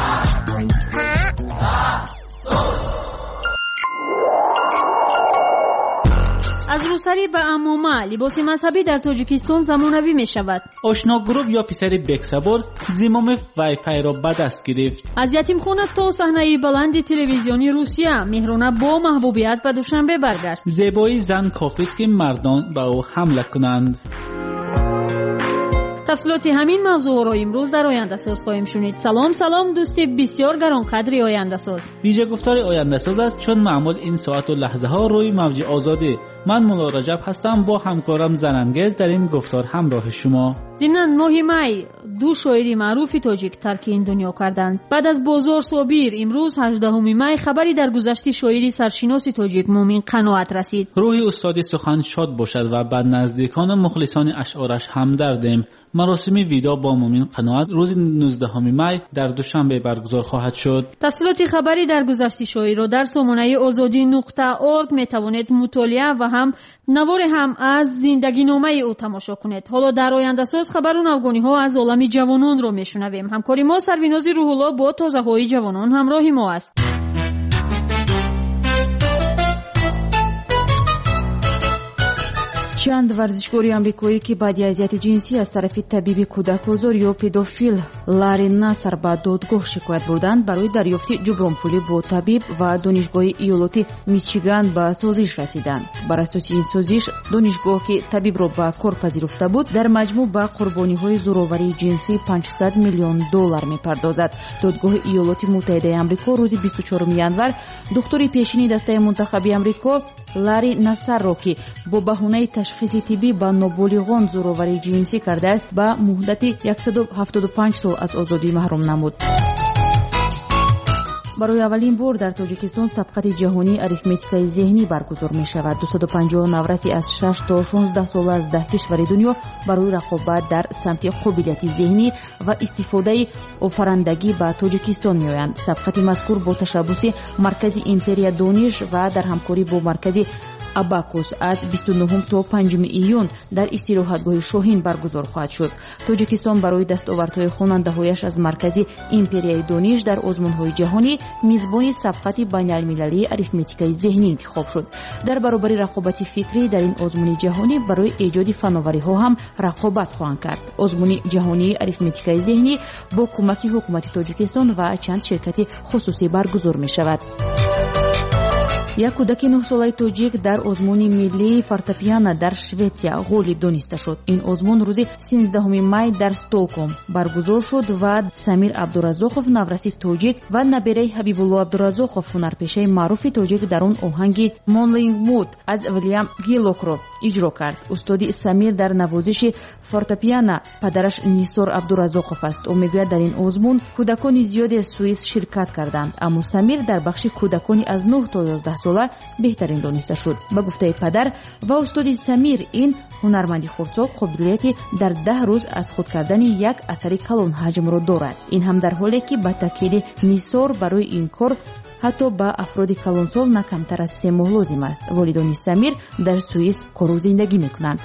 از روسری به عمومه لباس مذهبی در تاجیکستان زمانوی می شود. آشنا گروه یا پسر بکسبور زمام وای فای را به دست گرفت. از یتیم خانه تا صحنه بلند تلویزیونی روسیه مهرانه با محبوبیت و دوشنبه برگشت. زیبایی زن کافی است که مردان به او حمله کنند. تفصیلات همین موضوع را امروز در آینده ساز خواهیم شنید. سلام دوستی بسیار گرانقدر آینده ساز. ویژه گفتار آینده ساز است چون معمول این ساعت و لحظه ها روی موج آزادی. من مولا رجب هستم با همکارم زنانگیز در این گفتار همراه شما. ضمن ماه می 2 شاعر معروف تاجیک ترک این دنیا کردند. بعد از بازار صابیر امروز 18 می خبری در گذشت شاعری سرشناس تاجیک مومن قناعت رسید. روح استاد سخن شاد باشد و بر نزدیکان و مخلصان اشعارش همدردیم. مراسم ویدا با مومن قناعت روز 19 می در دوشنبه برگزار خواهد شد. تفصیلات خبری در گذشت شاعری را در سامانه آزادی.org می توانید مطالعه و و هم نوار هم از زندگی نامه او تماشا کنید. حالا در آینده ساز خبر و نوگانی ها از عالم جوانان رو میشنویم. همکاری ما سرویناز روح الله با تازه های جوانان همراه ما است. چند ورزشکاری آمریکایی که بعد از اذیت جنسی از طرف طبیب کودک‌آزار یا پدوفیل لاری ناسر به دادگاه شکایت بردند برای دریافت جبران پولی با طبیب و دانشگاه ایالتی میچیگان به سازش رسیدند. بر اساس این سازش دانشگاه که طبیب را به کار پذیرفته بود در مجموع به قربانی‌های زورآوری جنسی $500 میلیون میپردازد. دادگاه ایالات متحده آمریکا روز 24 ینور دکتری پیشینی دسته منتخبی آمریکا لاری ناسر را که با بهانه تشخیص طبی با نابالغان زورآوری جنسی کرده است به مهلت 175 سال از آزادی محروم نمود. برای اولین بار در تاجیکستان سبقت جهانی اریتمتیکای ذهنی برگزار می شود. 250 نورسی از 6 تا 16 ساله از 10 کشور دنیا برای رقابت در سمت قابلیت ذهنی و استفاده آفرندگی به تاجیکستان می آیند. سبقت مذکور با تشبث مرکز امپریا دانش و در همکاری با مرکز اباکوس از 29 تا 5 ایون در استراحتگاه شاهین برگزار خواهد شد. تاجیکستان برای دستاوردهای خواننده‌هایش از مرکز امپریای دانش در آزمون‌های جهانی میزبان سبقت بین‌المللی اریتمتیکای ذهنی انتخاب شد. در برابر رقابت فکری در این آزمون جهانی برای ایجاد فناوری‌ها هم رقابت خواهند کرد. آزمون جهانی اریتمتیکای ذهنی با کمک حکومت تاجیکستان و چند شرکت خصوصی برگزار می‌شود. یک کودک 9 ساله تاجیک در آزمون ملی فورتپیانو در شوئدیا غالب دانسته شد. این آزمون روز 13 می در استکهلم برگزار شد و سمیر عبدالرزاقов نورسی تاجیک و نبیره حبیب الله عبدالرزاقов هنرپیشه معروف تاجیک در اون آهنگ مونلینگ مود از ویلیام گیلوک را اجرا کرد. استاد سمیر در نوازش فورتپیانو پدرش نیسور عبدالرزاقов است. او میگوید در این آزمون کودکان زیادی سوئیس شرکت کردند، اما سمیر در بخش کودکانی از 9 تا 11 ساله بهترین دانسته شد. به گفته پدر و استاد سمیر این هنرمندی خردسال قابلیتی در 10 روز از خود کردن یک اثر کلان حجم را دارد. این هم در حالی که با تاکید نیسور برای این کار حتی با افراد کلانسال نه کمتر از 3 ماه لازم است. والدان سمیر در سوئیس کار و زندگی میکنند.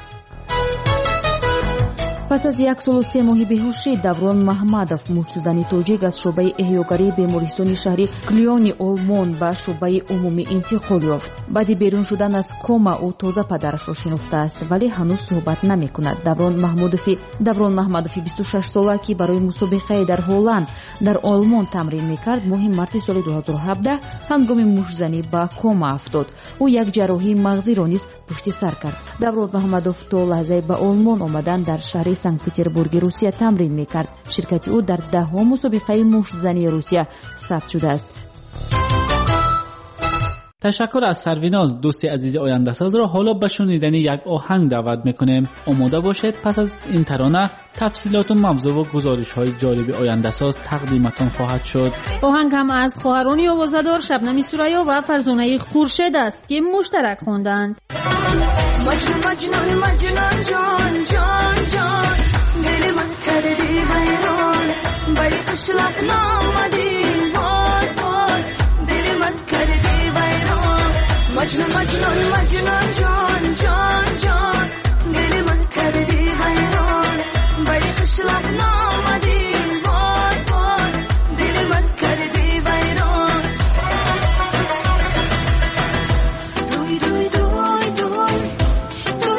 پس از 1 سال و 3 ماه بیهوشی даврон محمدов موجودانی تاجیک از شعبه احیاگری بیمارستان شهری کلیونی آلمان به شعبه عمومی انتقال یافت. بعد بیرون شدن از کما او تازه پدرش را شناخته است ولی هنوز صحبت نمیکند. даврон محمدов 26 ساله که برای مسابقه در هلند در آلمان تمرین میکرد ماه مارس سال 2017 هنگام موشزنی به کما افتاد. او یک جراحی مغزی را نیز پشت سر کرد. даврон محمدов تا لحظه به آلمان آمدن در شهر سنت پتربورگ روسیه تمرین میکرد. شرکت او در 10 مسابقه مشت‌زنی روسیه ثبت شده است. تشکر از سرویناز. دوستی عزیز آینده ساز را حالا به شنیدن یک آهنگ دعوت میکنیم. آماده باشید. پس از این ترانه تفصیلات و موضوع و گزارش های جالب آینده ساز تقدیمتان خواهد شد. آهنگ هم از خواهران آوازه‌دار شبنم سوریا و فرزانه خورشید است که مشترک خواندند. مجنون جان جان جان دل من کردی حیران بری قشلق نامدی وای وای دل من کردی حیران مجنون جان جان جان دل من کردی حیران بری قشلق نامدی وای وای دل من کردی حیران دوی دوی دوی دوی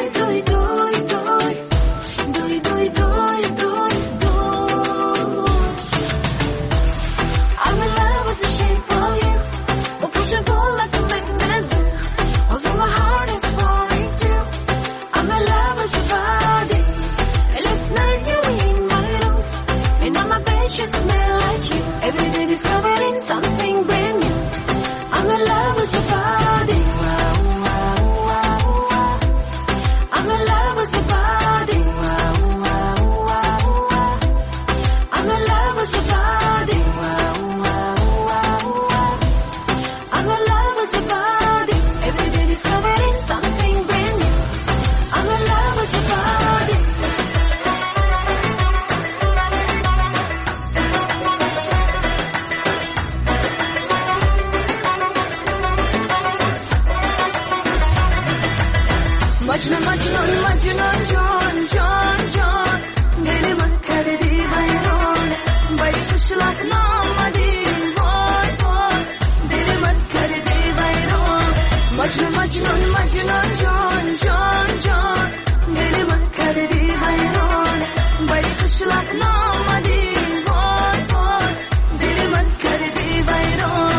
مجنون مجنون مجنون جان جان جان دل من کردی ویران بای خوشلک نامدی وای وای دل من کردی ویران مجنون مجنون مجنون جان جان جان دل من کردی ویران بای خوشلک نامدی وای وای دل من کردی ویران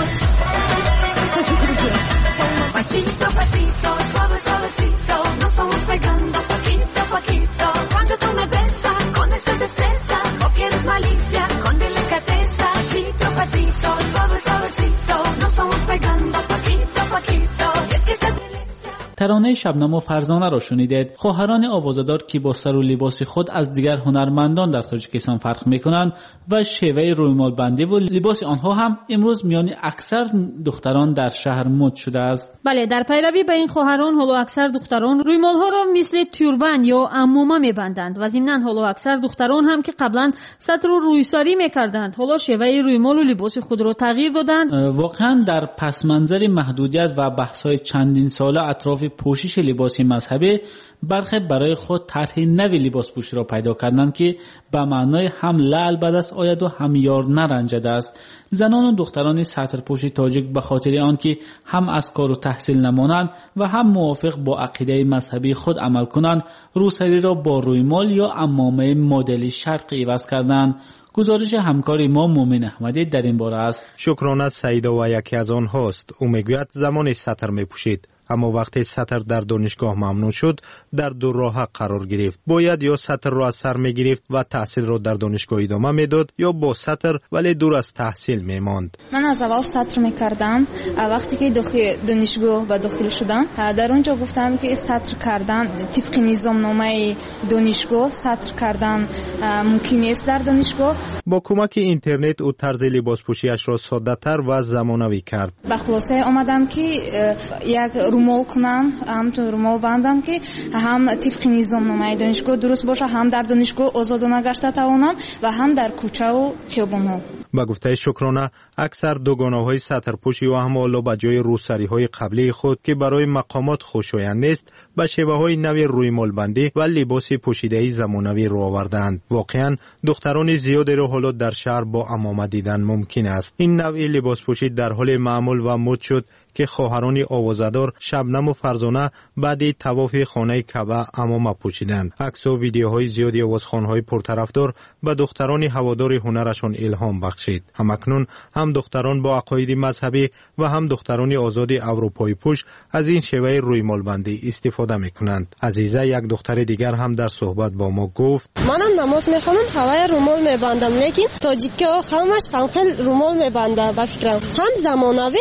Pasito, pasito, suave, suavecito, nos vamos pegando poquito a poquito. Cuando tú me besas con esa destreza, o quieres malicia con delicadeza. Pasito, pasito, suave, suavecito, nos vamos pegando poquito a poquito. Y es que esa ترانه شبنم و فرزانه را شنیدید. خواهران آوازه‌دار که با سر و لباس خود از دیگر هنرمندان در تاجیکستان فرق می‌کنند و شیوه رویمال بندی و لباس آنها هم امروز میان اکثر دختران در شهر مد شده است. بله، در پیروی به این خواهران حالا اکثر دختران رویمال‌ها را مثل توربان یا عمامه می‌بندند و ضمناً حالا اکثر دختران هم که قبلا سطر و رویساری می‌کردند حالا شیوه رویمال و لباس خود را تغییر دادند. واقعاً در پس منظر محدودیت و بحث‌های چندین ساله اطراف پوشش لباس مذهبی برخی برای خود طرح نوی لباس پوشی را پیدا کردند که به معنای هم لعل بد است آید و هم یار نرنجد است. زنان و دختران سطرپوش تاجیک به خاطر آنکه هم از کار و تحصیل نمانند و هم موافق با عقیده مذهبی خود عمل کنند روسری را با رویمال یا عمامه مدل شرقی عوض کردند. گزارش همکار ما مومن احمدی در این باره است. شکرانه سعیده و یکی از آنهاست. او میگوید زمان سطر میپوشید اما وقتی سطر در دانشگاه ممنوع شد در دو راه قرار گرفت. باید یا سطر را از سر میگرفت و تحصیل را در دانشگاه ادامه میداد یا با سطر ولی دور از تحصیل میماند. من از اول سطر میکردم. وقتی که دانشگاه و داخل شدم در اونجا گفتن که سطر کردن طبق نظام نامه دانشگاه سطر کردن ممکن است در دانشگاه. با کمک اینترنت او طرز لباس پوشیش را ساده تر و زمانوی کرد. به خلاصه آمدم که یک رومال کنم، هم تو رومال بندم که هم طبق نظام نامه دانشگاه درست باشه، هم در دانشگاه آزادانه گشته توانم و هم در کوچه و خیابان‌ها. با گفته شکرانه اکثر دوگانه‌های سطرپوشی و هم حالا به جای روسری‌های قبلی خود که برای مقامات خوشایند نیست به شیوه‌های نوی رویمال بندی و لباس پوشیده‌ای زمانوی رو آوردند. واقعاً دختران زیادی را حالا در شهر با عمامه دیدن ممکن است. این نوع لباس پوشی در حال معمول و مد شد که خواهران آوازه‌دار شبنم و فرزانه بعد طواف خانه کعبه عمامه پوشیدند. عکس و ویدیوهای زیادی آوازخوان‌های پرطرفدار به دختران هوادار هنرشان الهام بخشید. همکنون هم دختران با عقاید مذهبی و هم دختران آزاد اروپایی پوش از این شیوه رویمال بندی استفاده می‌کنند. عزیزه یک دختر دیگر هم در صحبت با ما گفت: منم نماز می‌خوانم هوای رومال می‌بندم، لیکن تاجیک‌ها همش همخیل رومال می‌بنده به فکرم. هم زمانوی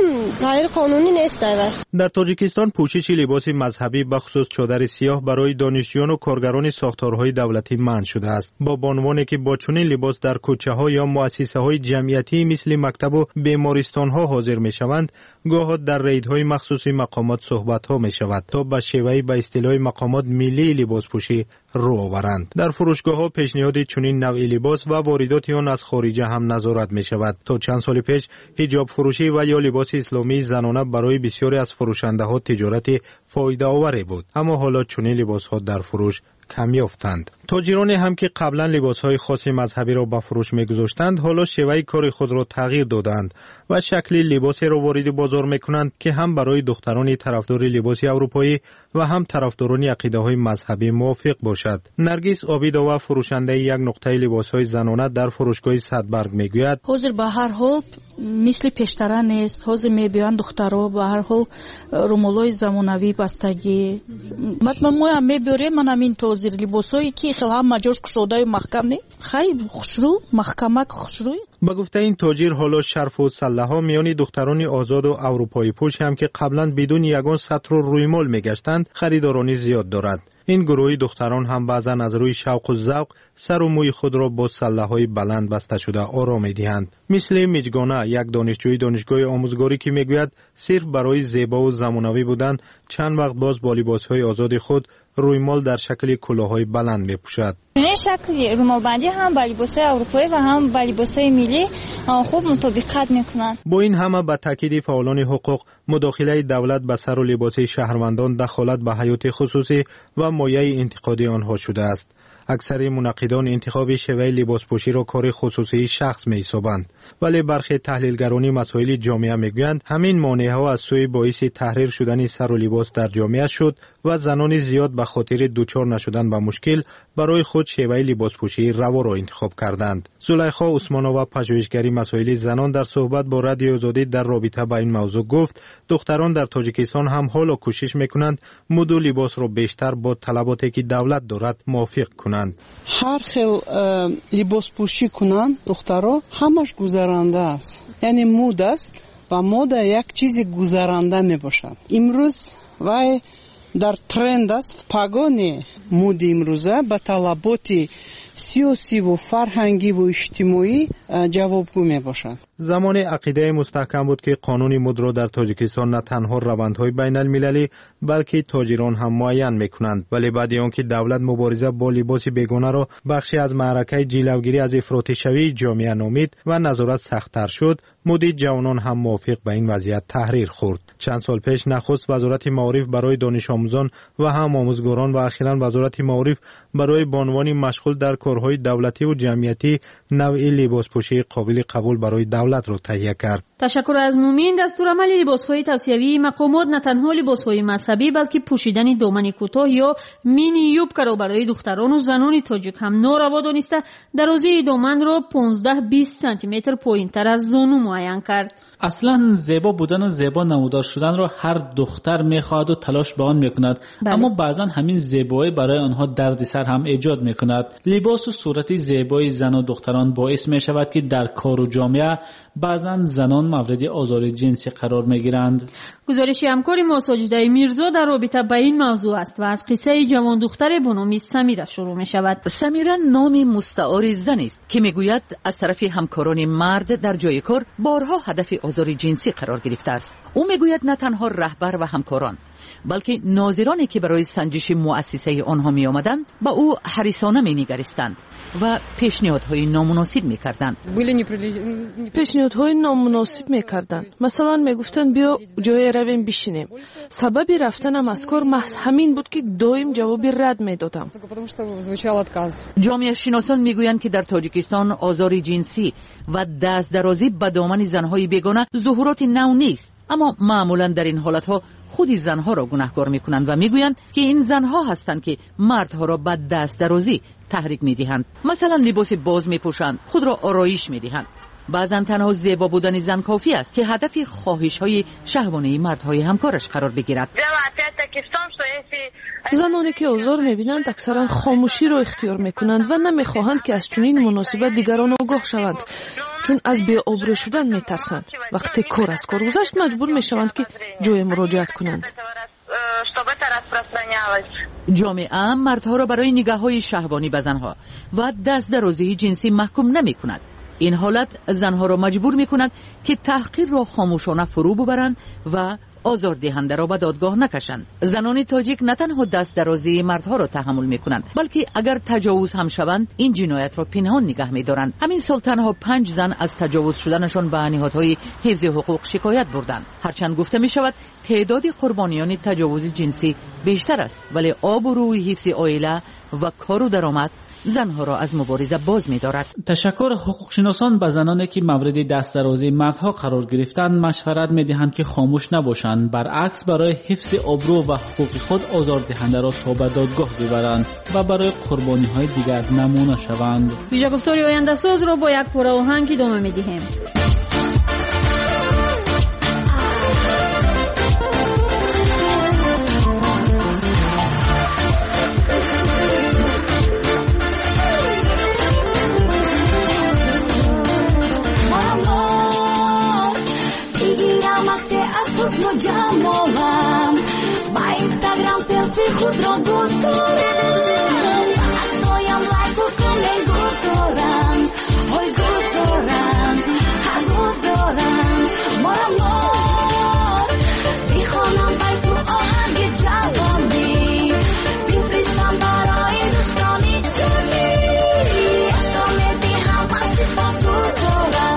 هم قانونی نیست. در تاجیکستان پوشش لباس مذهبی بخصوص چادر سیاه برای دانشجویان و کارگران ساختارهای دولتی منع شده است. با بانوانی که با چنین لباس در کوچه‌ها یا مؤسسه‌های جمعیتی مثل مکتب و بیمارستان‌ها حاضر می‌شوند، گاه در ریدهای مخصوصی مقامات صحبت‌ها می‌شود تا به شیوهی به اصطلاح مقامات ملی لباس پوشی رو آورند. در فروشگاه‌ها پیشنهاد چنین نوع لباس و واردات آن از خارج هم نظارت می‌شود. تا چند سال پیش حجاب فروشی و یا لباس اسلامی زنانه برای بسیاری از فروشنده‌ها تجارت فایده آوری بود، اما حالا چنین لباس‌ها در فروش کم یافتند. تاجران هم که قبلا لباس‌های خاص مذهبی را به فروش می‌گذاشتند حالا شیوه کار خود را تغییر دادند و شکل لباسی را وارد بازار می‌کنند که هم برای دختران طرفدار لباس اروپایی و هم طرفداران عقیده‌های مذهبی موافق باشد. نرگس عابدова فروشنده یک نقطه لباس‌های زنانه در فروشگاه صدبرگ می‌گوید: حاضر به هر حال مثل پیشتر نیست. حاضر می‌بینند دخترها به هر حال رومالای زمانوی بستگی. مثلا ما هم می‌بریم من همین توزیر لباسایی که خیلی هم مجاز کشوده و محکم نه، خیلی خوشرو محکمک خوشروی. با گفته این تاجر حالا شرف و سلح‌ها میان دختران آزاد و اروپایی پوش هم که قبلا بدون یگان سطر و رویمال میگشتند خریدارانی زیاد دارد. این گروهی دختران هم بعضا از روی شوق و ذوق سر و موی خود را با سلح‌های بلند بسته شده آرام می‌دهند. مثل میجگانه یک دانشجوی دانشگاه آموزگاری که میگوید صرف برای زیبا و زمانوی بودن چند وقت باز با لباس‌های آزاد خود رویمال در شکل کلاه‌های بلند می‌پوشد. این شکل رومال بندی هم با لباس‌های اروپایی و هم با لباس‌های ملی خیلی خوب مطابقت میکنند. با این همه به تاکید فعالان حقوق، مداخله دولت به سر و لباس شهروندان دخالت به حیات خصوصی و مایه انتقادی آنها شده است. اکثر منقدان انتخاب شیوه لباسپوشی را کار خصوصی شخص می‌سازند، ولی برخی تحلیلگران مسائل جامعه میگویند همین مانع‌ها از سوی باعث تحریر شدن سر و لباس در جامعه شد و زنان زیاد به خاطر دچار نشدن به مشکل برای خود شیوه لباسپوشی روا را انتخاب کردند. زلیخا عثمانова پژوهشگری مسائل زنان در صحبت با رادیو آزادی در رابطه با این موضوع گفت دختران در تاجیکستان هم حالا کوشش میکنند مد و لباس را بیشتر با طلباتی که دولت دارد موافق کنند. هر خیل لباس پوشی کنند دخترها همش گذرانده است، یعنی مود است و مود یک چیز گذرانده می باشد. امروز وای در ترند است. پاگان مود امروزه به طلبات سیاسی و فرهنگی و اجتماعی جوابگو می باشد. زمان عقیده مستحکم بود که قانون مد را در تاجیکستان نه تنها روندهای بین المللی بلکه تاجران هم معین میکنند، ولی بعد آنکه دولت مبارزه با لباس بیگانه را بخشی از معرکه جلوگیری از افراطی شوی جامعه نامید و نظارت سخت‌تر شد، مد جوانان هم موافق به این وضعیت تحریر خورد. چند سال پیش نخست وزارت معارف برای دانش آموزان و هم آموزگاران و اخیراً وزارت معارف برای بانوان مشغول در کارهای دولتی و جمعیتی نوع لباسپوشی قابل قبول برای دولت را تهیه کرد. تشکر از مومین. دستورالعمل لباس‌های توصیوی مقامات نه تنها لباس‌های مذهبی بلکه پوشیدن دامن کوتاه یا مینی یوبکه را برای دختران و زنان تاجیک هم ناروا دانسته درازی دامن را 15-20 سانتی متر پایین‌تر از زانو معین کرد. اصلا زیبا بودن و زیبا نمودار شدن را هر دختر میخواهد و تلاش به آن میکند، اما بعضا همین زیبایی برای آنها دردسر هم ایجاد میکند. لباس و صورت زیبای زن و دختران باعث میشود که در کار و جامعه بعضا زنان مورد آزار جنسی قرار میگیرند. گزارش همکار ما ساجده میرزا در رابطه با این موضوع است و از قصه جوان دختر به نام سمیره شروع می شود. سمیره نام مستعار زن است که میگوید از طرف همکاران مرد در جای کار بارها هدف آزار جنسی قرار گرفته است. او میگوید نه تنها رهبر و همکاران بلکه ناظرانی که برای سنجش مؤسسه آنها می آمدند با او حریصانه می نگریستند و پیشنهادهای نامناسب می کردند. پیشنهادهای نامناسب می کردند. مثلا می گفتند بیا جای رویم بشینیم. سبب رفتنم از کار محض همین بود که دائم جواب رد می دادم. جامعه شناسان می گویند که در تاجیکستان آزار جنسی و دست درازی به دامن زنهای بیگانه ظهورات نو نیست، اما معمولا در این حالتها خود زنها را گناهکار میکنند و میگویند که این زنها هستند که مردها را به دست درازی تحریک میدهند. مثلا لباس باز میپوشند، خود را آرایش میدهند. بعضا تنها زیبا بودن زن کافی است که هدف خواهش‌های شهوانی مردهای همکارش قرار بگیرد. زنانی که آزار میبینند اکثرا خاموشی را اختیار میکنند و نمیخواهند که از چنین مناسبت دیگران آگاه شوند، چون از بی‌آبرو شدن میترسند. وقتی کار از کار گذشت مجبور میشوند که جای مراجعت کنند. جامعه مردها را برای نگاه‌های شهوانی به زنها و دست درازی جنسی محکوم نمی‌کند. این حالت زنها را مجبور می‌کند که تحقیر را خاموشانه فرو ببرند و آزار دهنده را به دادگاه نکشند. زنان تاجیک نه تنها دست درازی مردها را تحمل می‌کنند بلکه اگر تجاوز هم شوند این جنایت را پنهان نگه می‌دارند. همین سال تنها 5 زن از تجاوز شدنشان به نهادهای حفظ حقوق شکایت بردند. هرچند گفته می‌شود تعداد قربانیان تجاوز جنسی بیشتر است، ولی آبروی حفظ عائله و کار و درآمد زنها را از مبارزه باز می‌دارد. تشکر. حقوق شناسان به زنانی که مورد دست درازی مردها قرار گرفتند مشورت می‌دهند که خاموش نباشند، برعکس برای حفظ آبرو و حقوق خود آزار دهنده را تا به دادگاه ببرند و برای قربانی‌های دیگر نمونه شوند. ویژه گفتاری آینده ساز را با یک پاره آهنگ ادامه می‌دهیم. جمالم با اینستاگرام سلفی خود را دوست دارم، عکسایم لایک و کامنت دوست دارم، های دوست دارم، هر دوست دارم. مرمار میخوانم بای تو آهنگ جوانی، میفرستم برای دوستانی جانی، اسامتی هم از سپاس دوست دارم.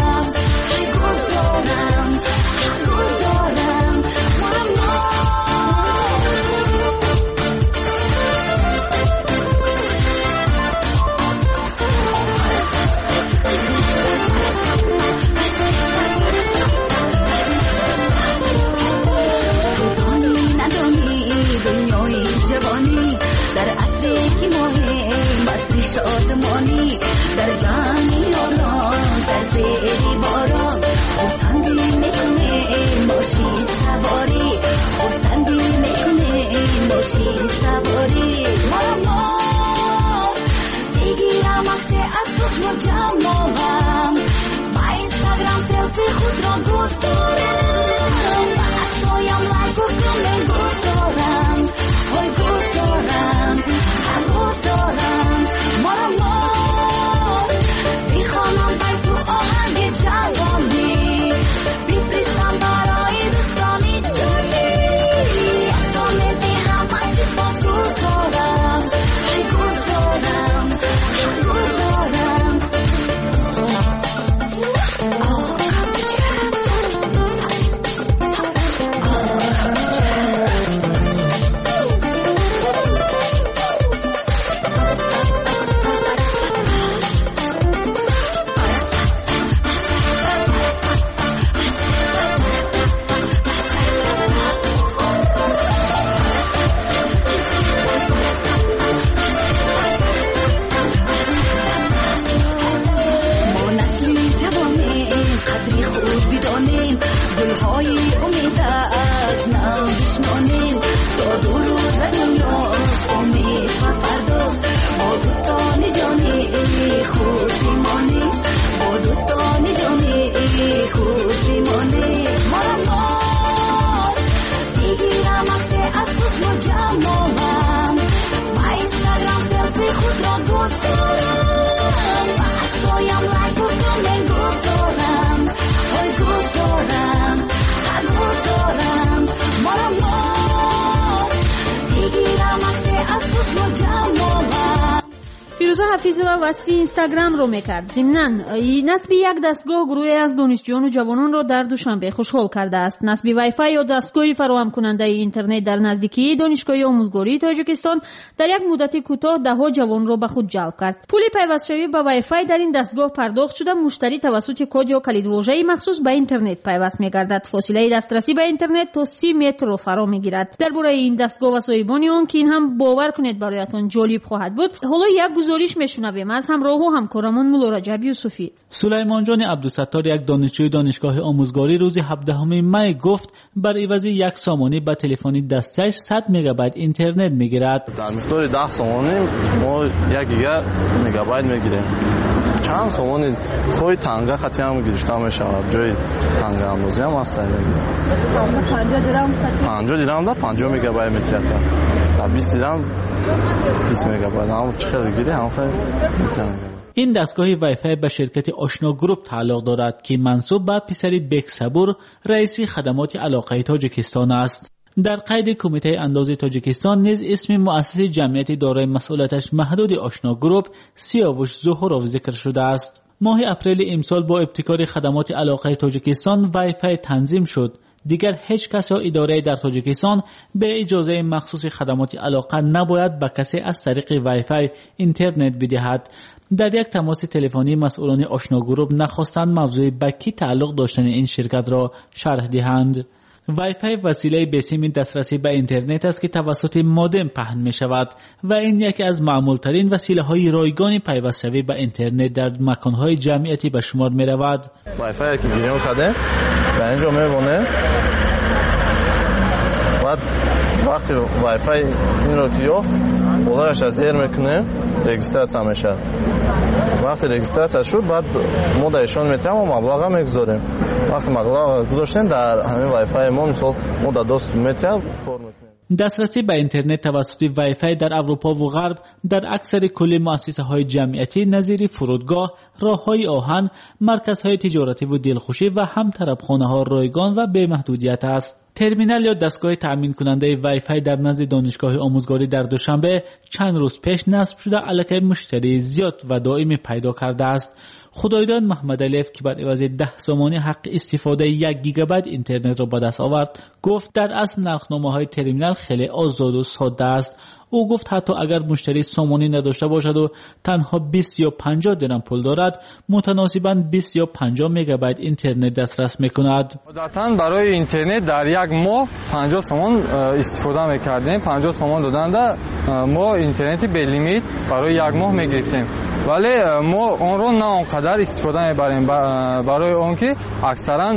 رضا حفیظ‌الله وصف اینستاگرام رو میکرد. ضمناً نصب یک دستگاه گروهی از دانشجویان و جوانان را در دوشنبه خوشحال کرده است. نصب وای فای یا دستگاهی فراهم کننده اینترنت در نزدیکی دانشگاه آموزگاری تاجیکستان در یک مدت کوتاه ده‌ها جوان را به خود جلب کرد. پول پیوست‌شوی به وای فای در این دستگاه پرداخت شده، مشتری توسط کد یا کلیدواژه‌ای مخصوص به اینترنت پیوست می‌گردد. فاصله دسترسی به اینترنت تا 30 متر را فرا می‌گیرد. درباره این دستگاه و صاحبان آن که این هم باور کنید برایتان جالب خواهد بود، حالا یک گزارش میشنویم از همراه و همکارمان مولا رجب یوسفی. سلیمان جان عبدالستار یک دانشجوی دانشگاه آموزگاری روز 17 می گفت بر عوض یک سامانی به تلفن دستش 100 مگابایت اینترنت میگیرد. در مقدار 10 سامانی ما 1 گیگا مگابایت میگیریم. چند سامانی خود تنگه خطی هم گرفته میشود. جای تنگه اندازی هم هست. 50 درهم در 50 مگابایت میترسه. در 20 درهم 20 مگابایت هم چقدر گیره هم خیلی میتونه. این دستگاه وای فای به شرکت آشنا گروپ تعلق دارد که منسوب به پسری بک صبور رئیس خدمات علاقه تاجیکستان است. در قید کمیته اندازه تاجیکستان نیز اسم مؤسس جمعیت دارای مسئولیتش محدود آشنا گروپ سیاوش زهرов ذکر شده است. ماه اپریل امسال با ابتکار خدمات علاقه تاجیکستان وای فای تنظیم شد. دیگر هیچ کس یا اداره در تاجیکستان به اجازه مخصوص خدمات علاقه نباید به کسی از طریق وای فای اینترنت بدهد. در یک تماس تلفنی مسئولان آشنا گروپ نخواستند موضوع به کی تعلق داشتن این شرکت را شرح دهند. وای فای وسیله بسیم دسترسی به اینترنت است که توسط مودم پهن می شود و این یکی از معمولترین وسیله های رایگان پیوست‌شوی به اینترنت در مکانهای جمعیتی به شمار می رود. وای فای که گیریم کرده به اینجا می بونه. بعد وقتی وای فای این رو که یافت خودش از زیر میکنه رجیستراسیون میشه. وقتی رجیستراسیون شد بعد ما درشون میتیم و مبلغ هم میگذاریم. وقتی مبلغ گذاشتیم در همین وای فای ما مثلا ما در دوست میتیم کار میکنیم. دسترسی به اینترنت توسط وای فای در اروپا و غرب در اکثر کل مؤسسه های جمعیتی نظیر فرودگاه، راههای آهن، مرکزهای تجارتی و دلخوشی و همطرفخانه ها رایگان و به محدودیت است. ترمینال یا دستگاه تأمین کننده وای فای در نزد دانشگاه آموزگاری در دوشنبه چند روز پیش نصب شده علاقه مشتری زیاد و دائمی پیدا کرده است. خدایداد محمد علیف که بر عوض 10 سامانی حق استفاده 1 گیگابایت اینترنت را به دست آورد گفت در اصل نرخنامه‌های ترمینال خیلی آزاد و ساده است. او گفت حتی اگر مشتری سامانی نداشته باشد و تنها 20 یا 50 درهم پول دارد متناسباً 20 یا 50 مگابایت اینترنت دسترس میکند. عادتاً برای اینترنت در یک ماه 50 سومون استفاده میکردیم. 50 سومون دادن ما اینترنتی به لیمیت برای یک ماه میگرفتیم. ولی ما اون رو نه اونقدر استفاده میبریم برای اون که اکثرا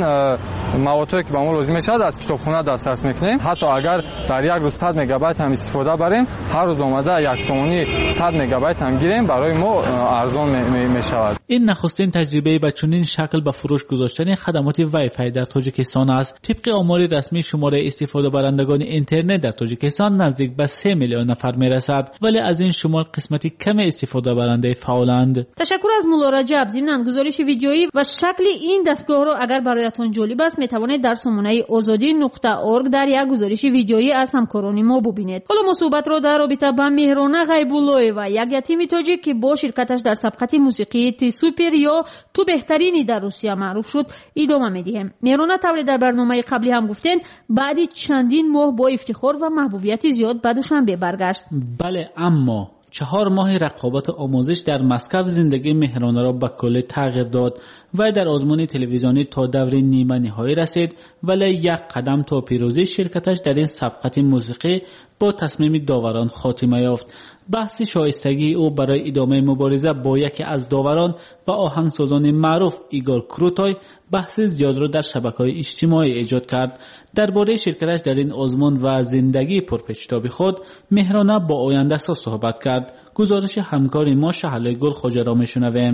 موادی که به ما لازم میشد از کتابخانه دسترس میکنیم. حتی اگر در یک روز 100 مگابایت هم استفاده بریم هر روز اومده یک سومونی 100 مگابایت هم گیریم برای ما ارزان میشود. این نخستین تجربه به چنین شکل به فروش گذاشتن خدمات وای فای در تاجیکستان است. طبق آمار رسمی شماره استفاده برندگان اینترنت در تاجیکستان نزدیک به 3 میلیون نفر میرسد، ولی از این شمار قسمتی کم استفاده برنده فعالند. تشکر از مولا رجب. ضمن گزارش ویدیویی و شکل این دستگاه را اگر برایتان جالب است میتوانید در سامانه azadi.org در یک گزارش ویدیویی از همکاران ما ببینید. حالا ما صحبت را در رابطه با مهرانه غیب‌الله و یک یتیم تاجیک که با شرکتش در سبقت موسیقی تی سوپر یا تو بهترینی در روسیه معروف شد ادامه میدیم. مهرانه طوری در برنامه قبلی هم گفتن بعد چندین ماه با افتخار و محبوبیت زیاد به دوشنبه برگشت. بله، اما 4 ماه رقابت آموزش در مسکو زندگی مهرانه را به کل تغییر داد و در آزمون تلویزیونی تا دور نیمه نهایی رسید، ولی یک قدم تا پیروزی شرکتش در این سبقت موسیقی با تصمیم داوران خاتمه یافت. بحث شایستگی او برای ادامه مبارزه با یکی از داوران و آهنگسازان معروف ایگور کروتای بحث زیاد را در شبکه‌های اجتماعی ایجاد کرد. درباره شرکتش در این آزمون و زندگی پرپیچ‌تابی خود مهرانه با آینده ساز صحبت کرد. گزارش همکار ما شهله گل خوجه را میشنویم.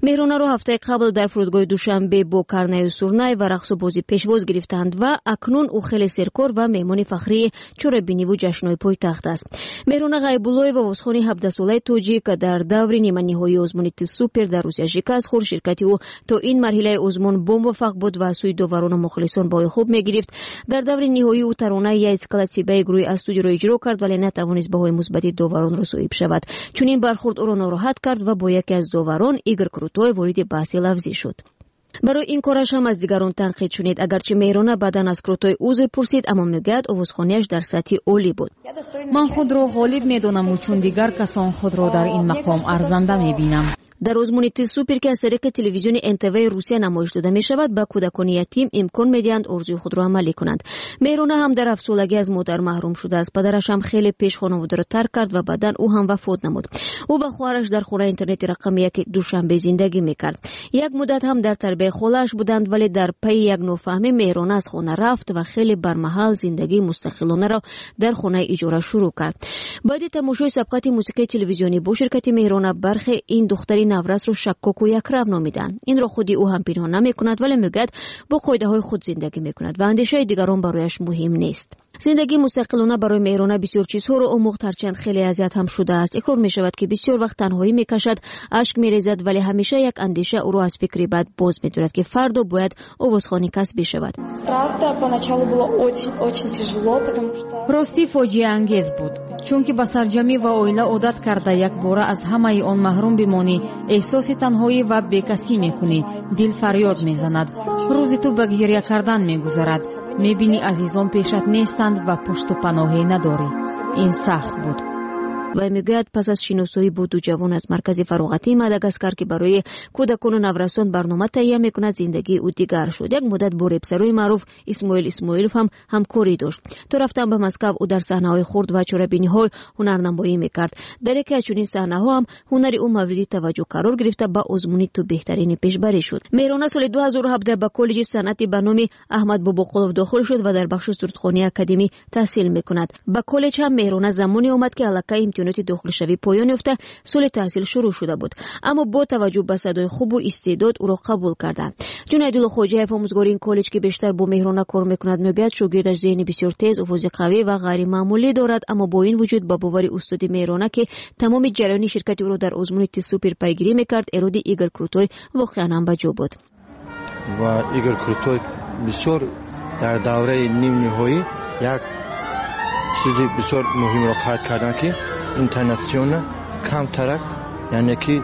مهرونه رو هفته قبل در فرودگاه دوشنبه با کرنه و سورنای و رقص و بازی پیشواز گرفتند و اکنون او خیلی سرکار و مهمان فخری چوربینی و جشن‌های پایتخت است. مهرونه غیب‌الله و واسخانی 17 ساله توجیک در دور نیمه نهایی ازمون سوپر در روسیه شکست خورد. شرکتی او تا این مرحله ازمون با موفق بود و سوی داوران و مخلصان با خوب میگرفت. در دور نهایی او ترانه یا اسکالاتسی به گروه استودیو را اجرا کرد ولی نتوانست بهای مثبت داوران را صایب شود. چون این برخورد او را ناراحت کرد و با یکی از داوران ایگور کروتوی وارد بحث لفظی شد. برای این کارش هم از دیگران تنقید شنید. اگرچه مهرونه بعداً از کروتوی عذر پرسید اما میگوید آوازخوانیش در سطح عالی بود. من خود را غالب میدانم و چون دیگر کسان خود را در این مقام ارزنده میبینم. در ازمون سوپر که از طریق تلویزیون انتوی روسیه نمایش داده می شود به کودکان یتیم امکان میدهند آرزوی خود را عملی کنند. مهرونه هم در افسردگی از مادر محروم شده است. پدرش هم خیلی پیش خانواده را ترک کرد و بعداً او هم وفات نمود. او و خواهرش در خانه اینترنتی رقم 1 دوشنبه زندگی میکرد. یک مدت هم در تربیت خالش بودند ولی در پی یک نوفهمی مهرونه از خانه رفت و خیلی برمحل زندگی مستقلانه را در خانه اجاره شروع کرد. بعد تماشای سبقت موسیقی تلویزیونی با شرکت مهرونه برخی این دختری نورس رو شکاک و یکرو نامیدن. این را خودی او هم پنهان نمی‌کند ولی میگوید با قاعده های خود زندگی می‌کند و اندیشه دیگران برایش مهم نیست. زندگی مستقلانه برای مهرونه بسیار چیزها رو آموخت هرچند خیلی اذیت هم شده است. اقرار می‌شود که بسیار وقت تنهایی می‌کشد، اشک می‌ریزد ولی همیشه یک اندیشه او را از فکری بد باز می‌دارد که فردا باید آوازخوانی کسب شود. راستی فاجعه انگیز بود چون که با سرجمی و اویله عادت کرده یک باره از همه آن محروم بمانی، احساس تنهایی و بیکسی میکنی، دل فریاد میزند، روزی تو به گریه کردن میگذرد، میبینی عزیزان پیشت نیستند و پشت و پناهی نداری. این سخت بود. و میگوید پس از شناسایی با دو جوان از مرکز فراغتی ماداگاسکار که برای کودکان و نورسان برنامه تهیه میکند زندگی او دیگر شد. یک مدت با رپسروی معروف اسماعیلوف هم همکاری داشت. تا رفتن به مسکو او در صحنه‌های خرد و چوربینی‌های هنرنمایی میکرد. در یکی از چنین صحنه‌ها هم هنری او مورد توجه قرار گرفته با آزمونی تو بهترین پیشبری شد. مهرونه سال 2017 به کالج صنعتی به نام احمد باباقلوف داخل شد و در بخش سردخوانی اکادمی تحصیل میکند. به کالج هم مهرونه زمانی آمد که علاقه امتحانات داخل شوی پایان یافته سال تحصیل شروع شده بود اما با توجه به صدای خوب و استعداد او را قبول کردند. جنیدالله خواجه‌یف آموزگار این کالج که بیشتر با مهرونه کار میکند میگوید شاگردش ذهن بسیار تیز، حافظه قوی و غیر معمولی دارد اما با این وجود با باور استاد مهرونه که تمام جریان شرکت او را در آزمون سوپر پیگیری میکرد ارادی ایگور کروتوی واقعا هم بجا بود. و ایگور کروتوی بسیار در دوره نیم نهایی یک چیزی بسیار مهم را قید کردن که اینترناسیونال کم ترک یعنی که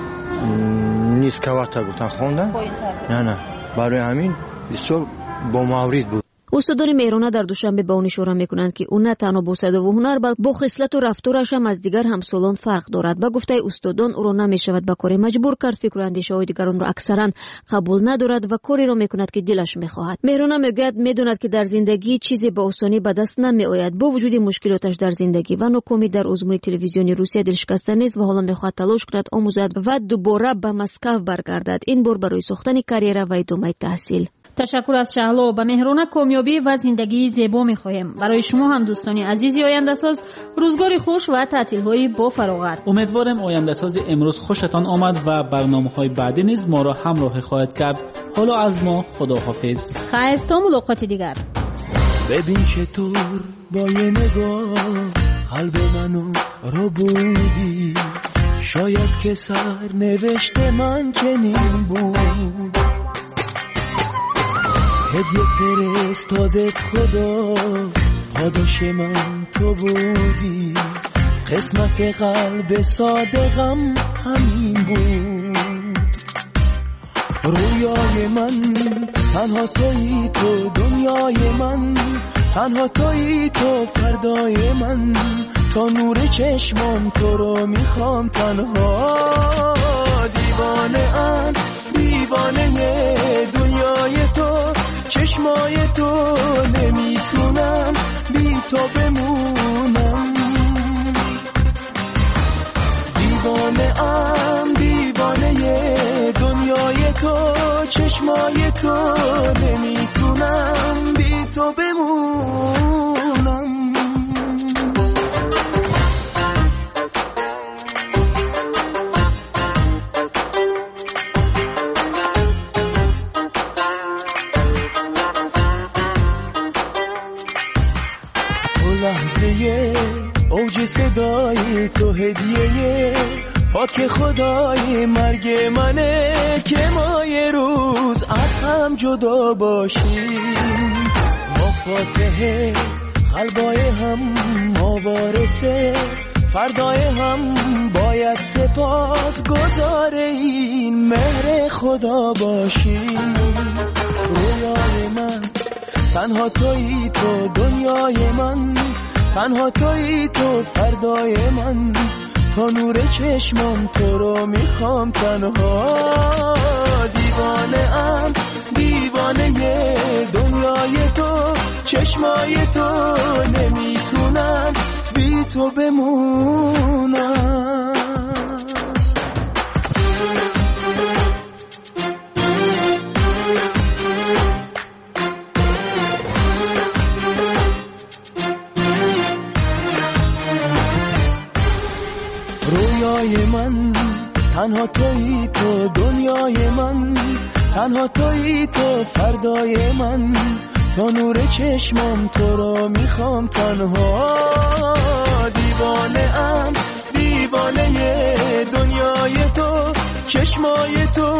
نیسکوات گفتن خوندن نه برای همین بسیار با مورد بود. استادان مهرونه در دوشنبه به اون اشاره میکنند که اون نه تنها با صدا و هنر بلکه با خصلت و رفتارش هم از دیگر همسالان فرق دارد. با گفته استادان او را نمیشود به کاری مجبور کرد، فکر و اندیشه های دیگران را اکثرا قبول ندارد و کاری را میکند که دلش میخواهد. مهرونه میگوید میداند که در زندگی چیزی به آسانی به دست نمیآید. با وجود مشکلاتش در زندگی و ناکامی در آزمون تلویزیونی روسیه دلشکسته نیست و حالا میخواهد تلاش کند آموزد و دوباره به مسکو برگردد، این بار برای ساختن کریر و ادامه تحصیل. تشکر از شهلا. به مهرونه کامیابی و زندگی زیبا می‌خواهیم. برای شما هم دوستان عزیزی آینده ساز روزگاری خوش و تعطیل‌های با فراغت. امیدوارم آینده ساز امروز خوشتان آمد و برنامه‌های بعدی نیز ما را همراهی خواهد کرد. حالا از ما خداحافظ. خیر تا ملاقات دیگر. ببین چطور با یه نگاه قلب منو رو بودی، شاید که سر نوشته من چنین بود، هدیه فرستادت خدا پاداش من تو بودی، قسمت قلب صادقم همین بود، رویای من تنها تویی تو، دنیای من تنها تویی تو، فردای من تا نور چشمام تو رو میخوام تنها، دیوانه دنیای تو، چشمای تو، نمیتونم بی تو بمونم، دیوانه دنیای تو، چشمای تو، نمیتونم بی تو بمونم. تو هدیه پاک خدای مرگ منه که ما یه روز از هم جدا باشیم. ما فاتحه قلبای هم، ما وارثه فردای هم، باید سپاس گزار این مهر خدا باشیم. رویای من تنها تویی، تو دنیای من تنها تویی، تو فردای من، تا نور چشمم تو رو میخوام تنها. دیوانه ام دیوانه دنیای تو، چشمای تو، نمیتونم بی تو بمونم. رویای من تنها تویی، تو دنیای من تنها تویی، تو فردای من، تا نور چشمم تو رو میخوام تنها. دیوانه ام دیوانه دنیای تو، چشمای تو،